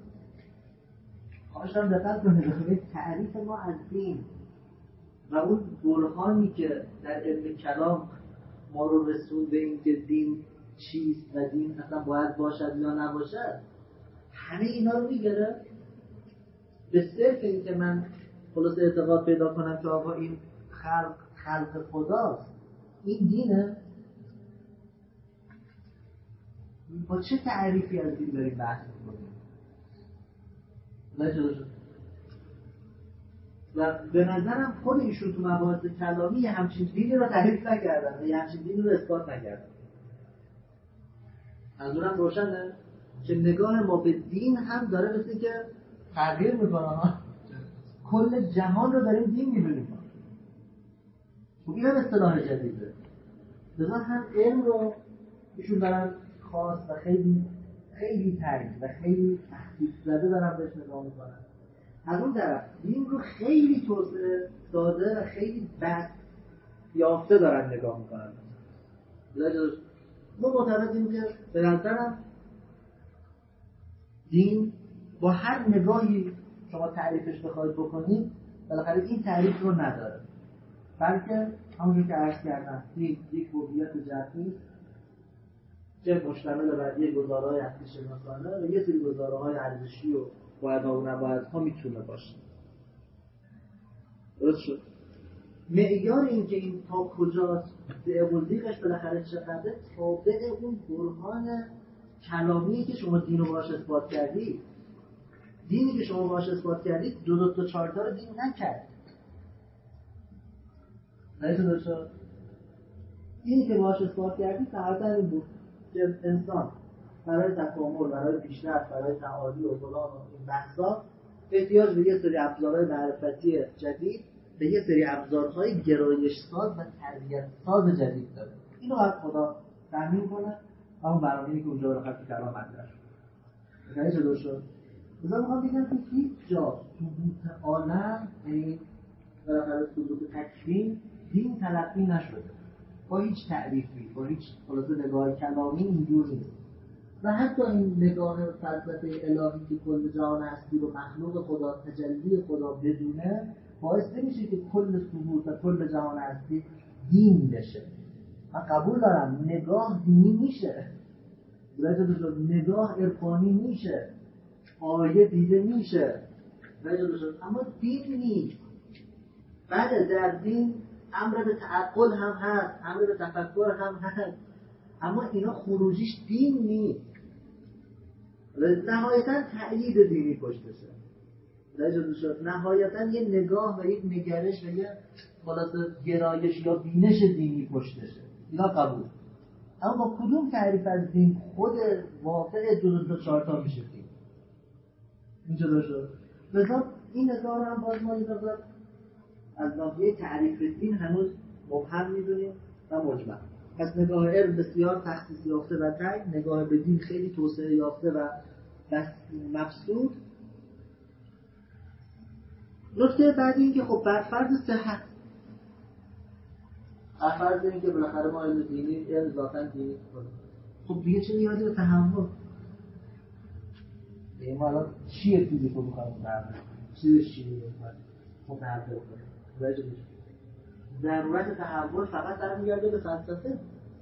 خواهشم دقت کنید تعریف ما از دین و اون برهانی که در علم کلام ما رو رسون به این که دین چیست و دین اصلا باید باشد یا نباشد، همه اینا رو میگره به صرف این که من خلاص اعتقاد پیدا کنم که آقا این خلق خداست، این دینه. با چه تعریفی از دین داریم بحث میکنیم؟ و به نظرم خود ایشون تو مباحث کلامی همچین دینی رو تعریف نکردن و همچین دینی رو اثبات نکردن. منظورم روشنه که نگاه ما به دین هم داره مثل که تغییر میکنه. کل جهان رو داریم دین میبینیم. این هم اصطلاح جدیده. لذا هم علم رو ایشون دارن خاص و خیلی تنگ و خیلی تحقیق زده دارن بهش نگاه میکنن. از اون طرف دین رو خیلی توسعه داده و خیلی بس یافته دارن نگاه میکنن. ما معتقدیم که به نظرم دین با هر نگاهی شما تعریفش بخواید بکنید بالاخره این تعریف رو نداره، بلکه همونجور که عرض کردم یک هویت جمعی که مشتمل بر یک گزاره‌های عقلی شناسانه و یه سری گزاره‌های ارزشی و بایدها و نبایدها میتونه باشه. درست شد؟ معیار این که این تا کجاست، ضعف و ضیقش بالاخره چقدره، تابع اون برهان کلامیه که شما دین رو باهاش اثبات کردید. دینی که شما باهاش اثبات کردید دو تا چهار تا رو دین نکرد. درست شد؟ دینی که باهاش اثبات کردید طبعا این بود که انسان برای تکامل، برای پیشرفت، برای تعالی و فلان و این بحثا احتیاج به یه سری ابزارهای معرفتی جدید، به یه سری ابزارهای گرایش ساز و تربیت ساز جدید داره. اینو باید خدا تامین کنه. همون برنامه‌ای که اونجا رو خط کلام مطرح شد. متوجه درست شد؟ مثلا میخوام بگم که هیچ جا ثبوت عالم، یعنی بالاخره ثبوت تکوین، دین تلقی نشده. با هیچ تعریفی، با هیچ خلاصه نگاه کلامی اینجور نیست. و حتی این نگاه فلسفه الهی که کل جهان هستی رو مخلوق خدا، تجلی خدا بدونه، باعث نمیشه که کل ثبوت و کل جهان هستی دین بشه. من قبول دارم نگاه دینی میشه، نگاه عرفانی میشه، آیه دیده میشه، اما دین نیست. بعد در دین امر به تعقل هم هست، امر به تفکر هم هست، اما اینا خروجیش دین نیست. نهایتاً تأیید دینی پشتشه. نهایتاً یه نگاه و یک نگرش و یه خلاصه گرایش یا بینش دینی پشتشه. اینا قبول. اما با کدوم تعریف از دین خود واقع دو چهار تا میشه دین؟ اینجا داشته. لذا این نگاه رو هم باز ما یه مقدار از ناحیه تعریف دین هنوز مبهم می‌دونیم و مجمل. پس نگاه علم بسیار تخصیص یافته و تنگ، نگاه به دین خیلی توسعه یافته و بس مبسوط. نکته بعدی این که خب بر فرض صحت، بر فرض این که بالاخره ما علم دینی یا ذاتاً دینی کنیم، خب دیگه چه نیازی به تحول؟ ما الان چیه فیزیک رو می‌خوایم درست چیزش چیه متحول کنیم؟ ضرورت تحول فقط برمیگرده به فلسفه.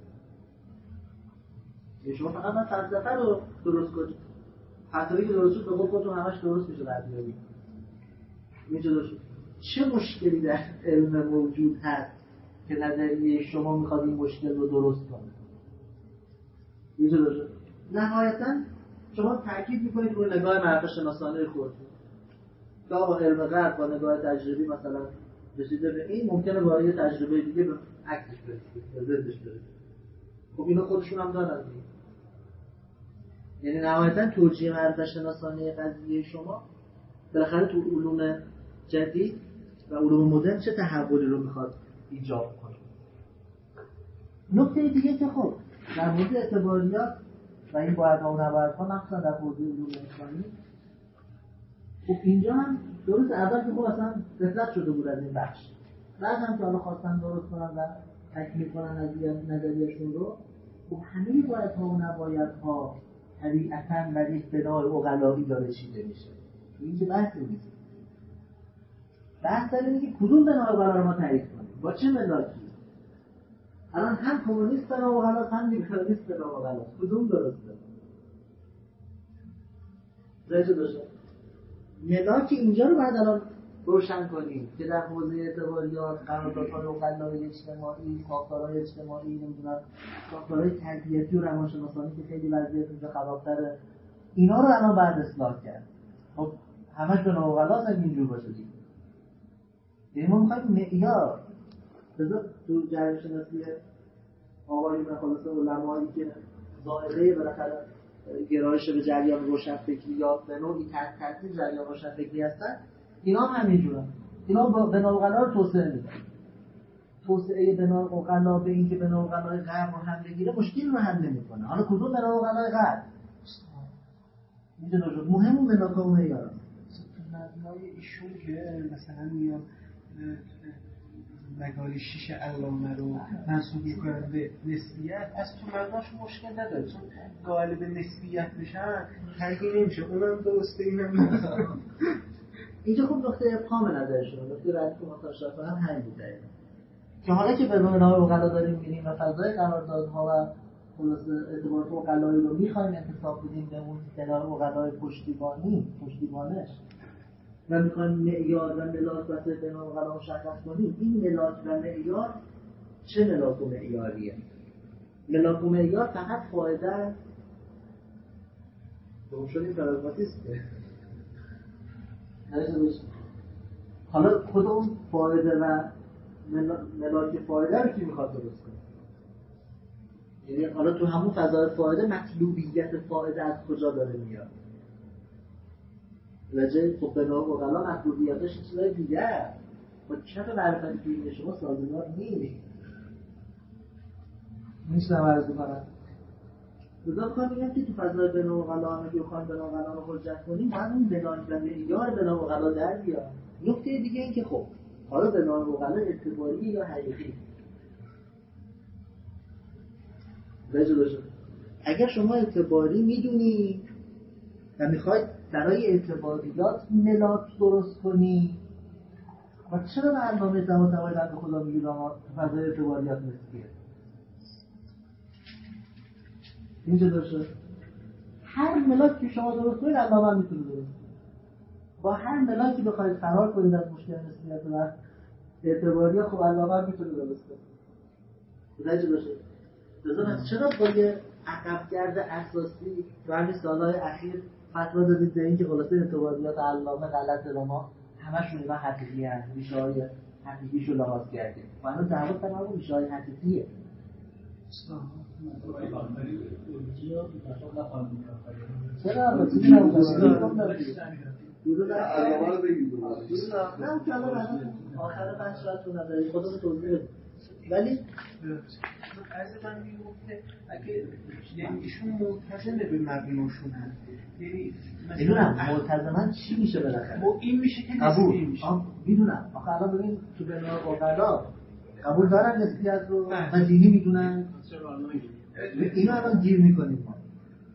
شما فقط من فلسفه رو درست کنید، فلسفه‌ای که درست شد به قول خودتون همش درست میشه بعدی میشه. چه مشکلی در علم موجود هست که نظریه شما میخواد این مشکل رو درست کنه؟ میشه. نهایتاً شما تاکید میکنید روی نگاه معرفت شناسانه خودتون که آقا علم غرب با نگاه تجربی مثلا رسیده به این، ممکنه با یه تجربه دیگه به عکسش برسید، به ضدش برسید. خب اینا خودشون هم دارن دیگه. یعنی نهایتاً توجیه معرفت شناسانه قضیه شما بالاخره تو علوم جدید و علوم مدرن چه تحولی رو میخواد ایجاد کنه. نکته دیگه که خب در مورد اعتباریات و این باید و نبایدها مخصوصا در حوزه علوم انسانی، خب اینجا هم درست اول که خب اصلا غفلت شده بود از این بخش، بعد هم که حالا خواستن درست کنن و تکمیل کنن از نظریه‌شون رو، خب همه بایدها و نبایدها طبیعتاً بر یک بنای عقلایی داره چیده میشه. این که بحث نیست. بحث در اینه که کدوم بنای عقلا رو ما تعریف کنیم، با چه ملاکی. الان هم کمونیست بنای عقلا هم لیبرالیست بنای عقلا، کدوم درسته؟ درسته باشه. ملاک اینجا رو باید الان روشن کنیم که در حوزه اعتباریات، قراردادهای عقلای اجتماعی، ساختارهای اجتماعی، نمیدونم ساختارهای تربیتی و روانشناسانی که خیلی وضعیت اینجا خراب‌تره، اینا رو الان باید اصلاح کرد. خب همش به نوعقلاس هم اینجور باشه دیگه. یعنی ما میخوایم معیار بذار تو جریان شناسی آقایون خلاصه علمایی که ظاهره بالاخره گرایش به جریان روشنفکری یا به نوعی تحت تاثیر جریان روشنفکری هستن، اینا هم همینجورن. اینا بنا عقلا رو توسعه میدن. توسعه بنا عقلا به این که بنا عقلای غرب رو هم بگیره مشکل رو حل نمیکنه. حالا کدوم بنا عقلای غرب؟ میدونه مهم اون بنا و معیار. مبنای ایشون که مثلا میان مقاله 6 علامه رو منسوب میکنن به نسبیت، از تو مبناش مشکل نداره، چون قائل به نسبیت بشن ترگی نمیشه. اونم درسته اینم نیست. اینجا خب نقطه ابهام نظرشون، نقطه بعدی که متاشا کنم همین بوده که حالا که به بنای عقلا داریم میریم و فضای قراردادها و خلاصه اعتبارات عقلایی رو میخوایم انتصاب بدیم به اون بنای عقلای پشتیبانش و میخوایم معیار و ملاک واسه بنای عقلا مشخص کنیم، این ملاک و معیار چه ملاک و معیاریه؟ ملاک و معیار فقط فایده است دوم شدیم پراگماتیسته. حالا خود اون فایده و ملاک فایده رو کی میخواد درست کنه؟ یعنی حالا تو همون فضای فایده مطلوبیت فایده از کجا داره میاد؟ لجه خب به نام عقلا مطلوبیتش چیزای دیگه است. با کف معرفت دینی شما سازگار نیست. میشنم عرض کنم. بذار بکنم میگم که تو فضای به نام عقلا همه که بخوایم به نام عقلا رو حجت کنیم باید اون بنای و معیار به نام عقلا در بیاد. نکته دیگه این که خب حالا به نام عقلا اعتباری یا حقیقی اگر شما اعتباری میدونی و میخواید برای اعتباریات ملاک درست کنی و چرا به علامه طباطبایی بنده خدا میگید آقا فضای اعتباریات نسبیه؟ اینجا داشته هر ملاک که شما درست کنید علامه هم میتونه درست کنید. با هر ملاکی بخواید فرار کنید از مشکل نسبیت و اعتباریات خب علامه هم میتونه درست کنید. اینجا داشته بذارم چرا با یه عقبگرد اساسی و همین سالهای اخیر فتوا دادید به این که خلاصه اعتباریات علامه غلطه و ما همشون اینا حقیقی هست، میشه‌های حقیقیشو لحاظ کردیم و الان دعوا سر همون میشه‌های حقیقیه. شد مثلا نفهمیدم چرا البته علامه رو بگید نه کلام آخر بحث را تو نداری خودمون توضیح بدیم ولی از من میگفته اگه یعنی ایشون ملتزمه به مبناشون هست یعنی میدونم ملتزمن چی میشه بالاخره با این میشه که قبول نسبی میشه میدونم آخه الان ببین تو بنا اوقلا قبول دارن نسبیت رو و دینی میدونن اینو الان گیر میکنیم ما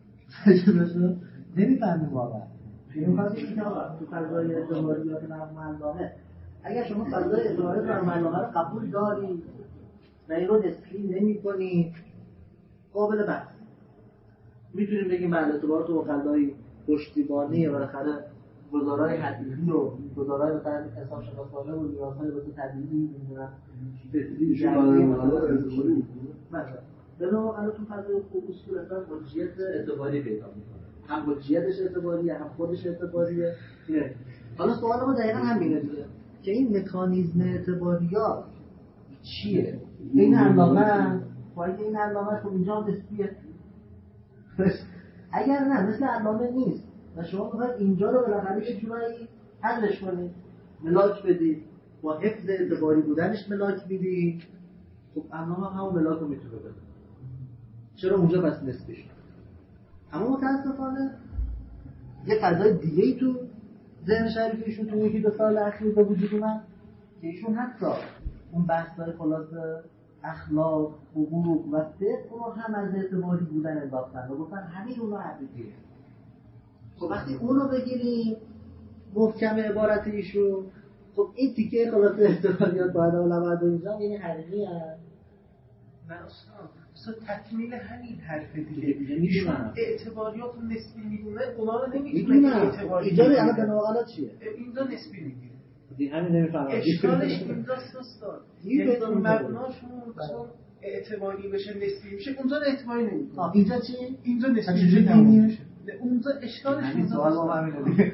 نمیفهمیم واقعا میخواستیم که آقا تو فضای اعتباریات مرمعلامه اگر شما فضای اعتباریات مرمعلامه رو قبول دارید و این رو نسبی نمی کنید قابل بحث میتونیم بگیم بله اعتبارات اوقلایی پشتیبانی بالاخره گزارای حدیثی و گزارای مثلا حساب شناسانه و نیازهای واسه طبیعی میدونن مثلا بنا الان تو فضای اصول اصلا حجیت اعتباری پیدا میکنه هم حجیتش اعتباریه هم خودش اعتباریه نه حالا سوال ما دقیقا همینه دیگه که این مکانیزم اعتباریات چیه؟ این علامه باید این علامه خب اینجا نسبیه اگر نه مثل علامه نیست و شما باید اینجا رو بالاخره یه جورایی حلش کنید ملاک بدید با حفظ اعتباری بودنش ملاک میدید خب علامه همون ملاک رو میتونه بده چرا اونجا بس نسبی شد اما متاسفانه یه فضای دیگه ای تو ذهن شریف ایشون تو یکی دو سال اخیر به وجود اومد که ایشون حتی اون بحث‌های خلاصه اخلاق، حقوق و فقه رو هم از اعتباری بودن انداختن و گفتن همین اونو حقیقیه. خب وقتی اونو بگیریم محکم عبارت ایشون خب این تیکه خلاصه اعتباریات باید علماء اینجا یعنی حقیقی هست. نه اصلا تکمیل همین حرف دیگه میدونم اعتباریات رو نسبی میدونه اونا رو نمیتونه اعتباری اینجا رو یعنی بناغلات چیه؟ اینجا نسبی میگیره دیگه همین نمیفهمم اشکالش اینجاست استاد یعنی مبناشون چون اعتباری بشه نسبی میشه اونجا اعتباری نمیکنه اینجا چی؟ اینجا نسبی میشه اونجا اشکالش اینجا سوال ما همینه دیگه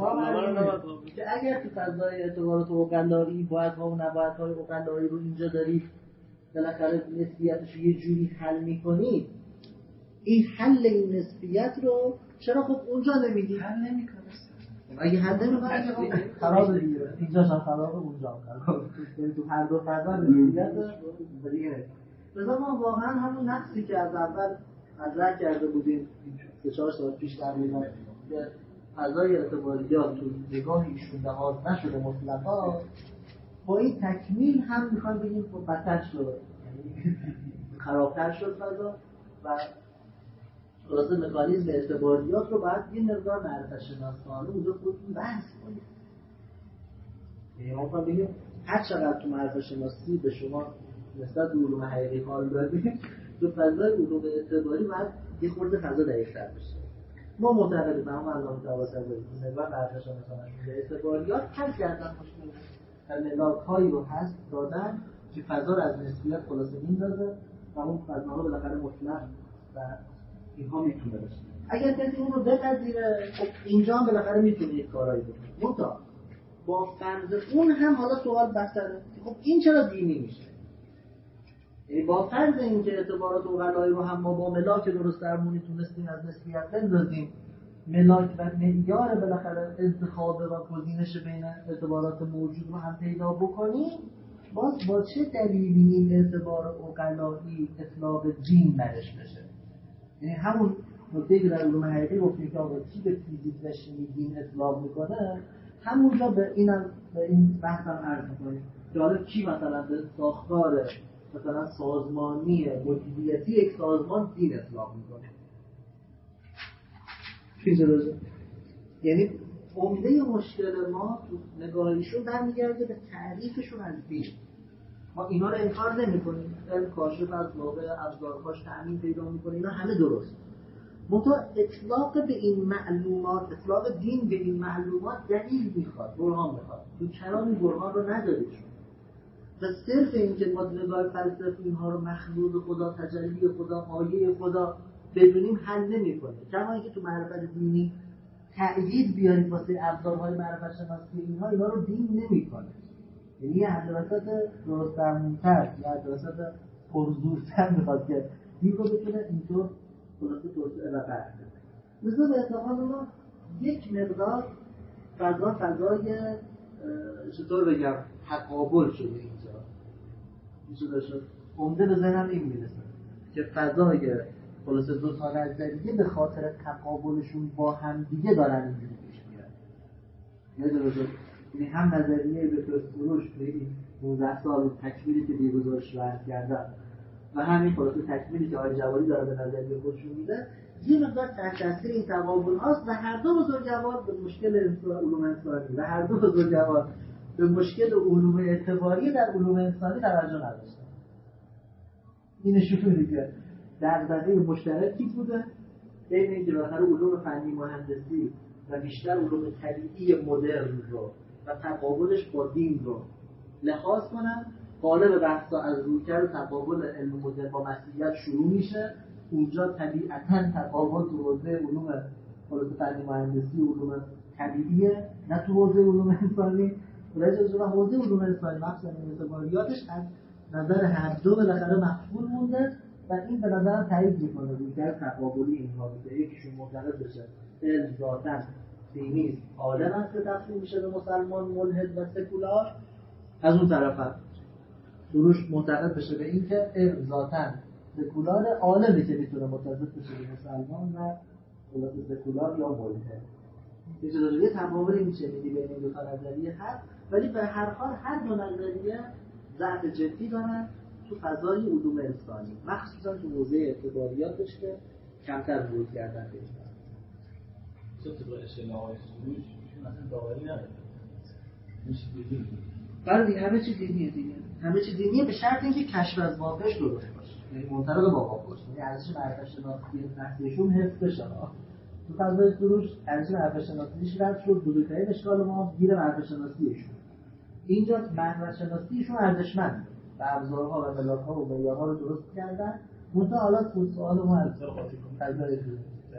که اگر تو فضای اعتبارات اوقلایی باید ها و نباید های اوقلایی رو اینجا دارید بالاخره نسبیتش یه جوری حل میکنید این حل این نسبیت رو چرا خب اونجا نمیدید؟ حل نمیکنه اگه حل نمیکنه خرابه دیگه اینجا شان خرابه اونجا خرابه تو هر دو فضا نسبیت دیگه لذا ما واقعا همون نقصی که از اول مطرح کرده بودیم 3-4 سال پیش تقریبا که فضای اعتباریات تو نگاه ایشون لحاظ نشده مطلقا با این تکمیل هم میخوام بگیم بدتر شد یعنی خرابتر شد فضا و خلاصه مکانیزم اعتباریات رو باید یه مقدار معرفت شناسانه اونجا خودتون بحث کنید. یعنی ما میخوام بگیم هر چقدر تو معرفت شناسی به شما نسبت به علوم حقیقی حال دادیم تو فضای علوم اعتباری باید یه خورده فضا دقیق‌تر بشه. ما معتقدیم هم علامه طباطبایی تو نگاه معرفت شناسانه به اعتباریات هر گردن مشکل ملاک‌هایی رو حذف دادن که فضا رو از نسبیت خلاصه میندازه و اون فضاها بالاخره مطلق و اینها میتونه باشه. اگر کسی اون رو بپذیره خب اینجا هم بالاخره میتونه یک کارایی بکنه. منتها با فرض اون هم حالا سوال بحثه خب این چرا دینی میشه؟ یعنی با فرض اینکه اعتبارات اوقلایی رو هم ما با ملاک درست درمونی تونستیم از نسبیت بندازیم ملاک و معیار بالاخره انتخاب و گزینش بین اعتبارات موجود رو هم پیدا بکنیم باز با چه دلیلی این اعتبار اوقلایی اطلاق دین برش بشه؟ یعنی همون نکته که در علوم حقیقی گفتیم که آقا کی به فیزیک و شیمی دین اطلاق میکنه همونجا به این بحث هم عرض میکنیم که حالا کی مثلا به ساختار مثلا سازمانی مدیریتی یک سازمان دین اطلاق میکنه فیزیولوژی. یعنی عمده مشکل ما تو نگاهیشون برمیگرده به تعریفشون از دین. ما اینا رو انکار نمی‌کنیم، علم کاشف از واقع ابزارهاش تأمین پیدا می‌کنه، اینا همه درست. منتها اطلاق به این معلومات، اطلاق دین به این معلومات دلیل میخواد، برهان میخواد. تو کلام برهان رو ندارید شما. و صرف اینکه ما نگاه فلسفی اینها رو مخلوق خدا، تجلی خدا، مایه خدا بدونیم حل نمی‌کنه. کما اینکه تو معرفت دینی تأیید بیارید واسه ابزارهای معرفت شناسی اینا رو دین نمی‌کنه. یعنی یه حدوسط درست درمونتر یا حدوسط پرزورتر میخواد که دین رو بتونه اینطور خلاصه توسعه و بحث. مثلا به اعتقاد ما یک مقدار فضای چطور بگم تقابل شده اینجا. میشه شد عمده به ذهنم این میرسه که فضای خلاصه دو تا نظریه به خاطر تقابلشون با هم دیگه دارن اینجوری پیش میرن. یعنی هم نظریه به فروش به این 19 سال تکمیلی که دیگذارش رو عرض کردم و همین خلاصه تکمیلی که آقای جوادی داره به نظریه خودشون میده یه مقدار تحت تاثیر این تقابل هاست و هر دو بزرگوار به مشکل علوم انسانی و هر دو بزرگوار به مشکل علوم اعتباری در علوم انسانی توجه نداشتن. این نشون میده که دغدغه مشترکی بوده بین اینکه بالاخره علوم فنی مهندسی و بیشتر علوم طبیعی مدرن رو و تقابلش با دین رو لحاظ کنن. قالب بحثا از رویکرد تقابل علم مدرن با مسیحیت شروع میشه. اونجا طبیعتاً تقابل تو حوزه علوم فنی مهندسی و علوم طبیعیه، نه تو حوزه علوم انسانی. ولی حوزه علوم انسانی مخصوصاً اعتباریاتش از نظر هر دو بالاخره مقبول مونده و این به نظرم تایید میکنه رویکرد تقابلی اینها که یکیشون معتقد بشه علم ذاتاً دینی عالم است که تقسیم میشه به مسلمان، ملحد و سکولار. از اون طرف هم سروش معتقد بشه به این که علم ذاتاً سکولار عالمی که میتونه متضاد بشه به مسلمان و خلاصه سکولار یا ملحد. یه تقابلی میشه بین این دو تا نظریه هست، ولی به هر حال هر دو نظریه ضعف جدی دارن تو فضای علوم انسانی، مخصوصا تو حوزه اعتباریاتش که کمتر ورود کردن بهش. تو با اصطلاحات سروش ایشون اصلا داوری نداره. بله همه چی دینیه دیگه. همه چی دینیه به شرط اینکه کشف از واقعش درست باشه. یعنی منطبق با واقع باشه. یعنی ارزش معرفت شناختی اصلیشون حفظ بشه. تو فضای سروش ارزش معرفت شناختیش رد شد، بزرگترین اشکال ما گیر معرفت شناسیشون. اینجا معرفت شناسیشون ارزشمند و ابزارها و ملاک‌ها و معیارها رو درست کردن. منتها حالا سوال ما از فضای سروش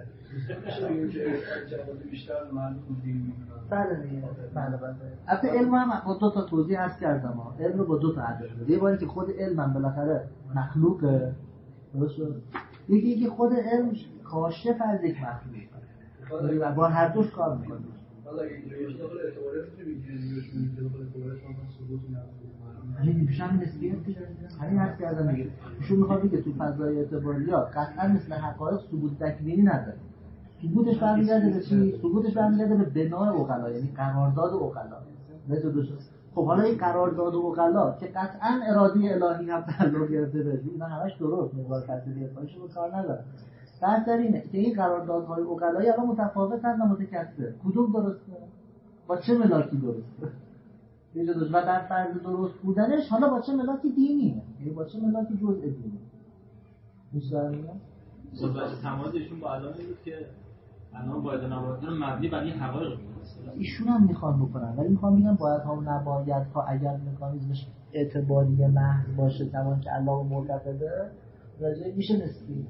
بیشتر معلوم دین بله. البته علم هم با دو تا توضیح عرض کردم. علم رو با دو تا عدد. یه باری که خود علم هم بالاخره مخلوقه، درست شد. یکی که خود علم کاشف از یک مخلوقه و با هر دوش کار میکنه. حالا اینجوریش داخل اعتباریات می‌بینید داخل اعتباریات مثلا ثبوت نداره. همین پیش هم نسبیت دیگه. همین حرف کردم دیگه. ایشون میخواد بگه تو فضای اعتباریات قطعا مثل حقایق ثبوت تکوینی نداره. ثبوتش برمیگرده به چی؟ ثبوتش برمیگرده به بنای عقلا، یعنی قرارداد عقلا. خب حالا این قرارداد عقلا که قطعا اراده الهی هم تعلق گرفته به اینا همش درست، نگاه فلسفی اسمش رو کار نداره. بحث در اینه که این قراردادهای عقلایی الان متفاوتن و متکثر. کدوم درسته؟ با چه ملاکی درسته؟ و در فرض درست بودنش حالا با چه ملاکی دینیه؟ یعنی با چه ملاکی جزء دینیه؟ می‌شنوید؟ صحبت تمایزشون با الان بود که الان باید نباید مبنی بر این حقایق می‌کنه. ایشون هم میخوان بکنن، ولی میخوان بگم باید ها و نباید ها اگر مکانیزمش اعتباری محض باشه زمان که الله معتقده راجع میشه نسبی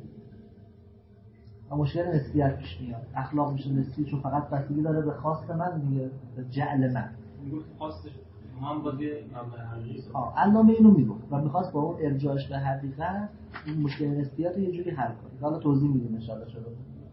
و مشکل نسبیت پیش میاد. اخلاق میشه نسبی چون فقط وسیله داره به خواست من دیگه، به جعل من. میگفت خواستش هم بازی مبنای حقیقی. علامه اینو میگفت و میخواست با اون ارجاعش به حقیقت این مشکل نسبیت رو یه جوری حل کنه. حالا توضیح میدیم ان شاءالله چرا.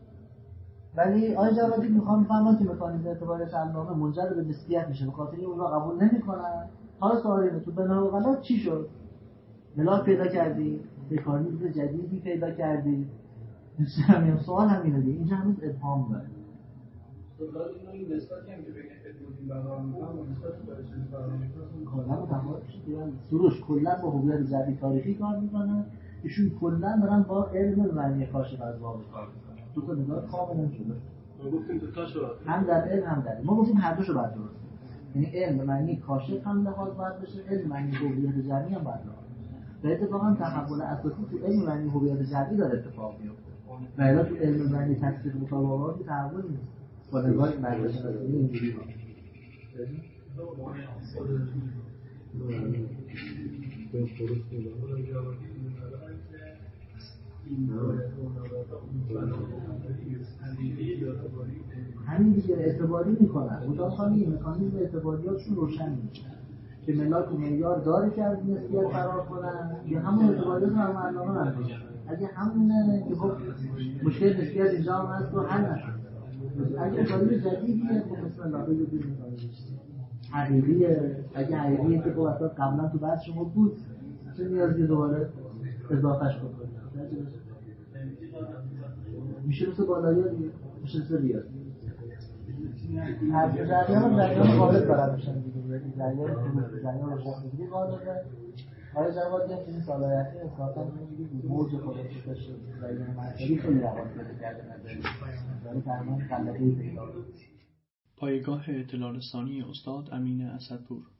ولی آقای جوادی میخوام بفهمم که مکانیزم اعتبار علامه منجر به نسبیت میشه، به خاطر اون رو قبول نمیکنن. حالا سوال اینه تو بنا غلط چی شد؟ ملاک پیدا کردی، مکانیزم جدیدی پیدا کردی. همین سوال همینه دیگه. اینجا هنوز ابهام داره. سوال اینو نسبت کنیم که بگیم ادمون برنامه میکنم نسبت به چیزی برنامه میکنم کلا متفاوت شده. سروش کلا با هویت جدید تاریخی کار میکنه. ایشون کلا دارن با علم معنی کاشف از واقع کار میکنن. دو تا نگاه کاملا شده. ما گفتیم دو تاشو هم در علم هم در ما گفتیم هر دوشو باید درست. یعنی علم معنی کاشف هم لحاظ باید بشه، علم معنی هویت جمعی هم باید لحاظ بشه. و اتفاقا تحول اساسی تو علم معنی هویت جمعی داره اتفاق میفته. و الا تو علم معنی تفسیر مطابقاتی تحول نیست. با نگاه معرفت شناسی اینجوری ها. همین دیگه اعتباری میکنن. متاسفانه مکانیزم اعتباریاتشون روشن میشه که ملاک و معیار داره که از نسبیت فرار کنن یا همون اعتباریات رو هم علامه نداشت. اگه همونه که خب مشکل نسبی از اینجا هم هست و حل نشد. اگه مطالب جدیدیه خب بسم الله بگید حقیقیه. اگه حقیقیه که خب اصلا قبلا تو بحث شما بود چه نیازی دوباره اضافهش بکنید. میشه مثل بالایی دیگه، میشه مثل ریاض. هر جریان غالب دارن میشن دیگه، جریان روشنفکری غالبه. آره جوادی هم که این سالهای اخیر اصلاحاً میگه موج خودش داشته جریان مرکزی خیلی روان پیدا کرده داره درمان قلبی پیدا. پایگاه اطلاع رسانی استاد امین اسدپور.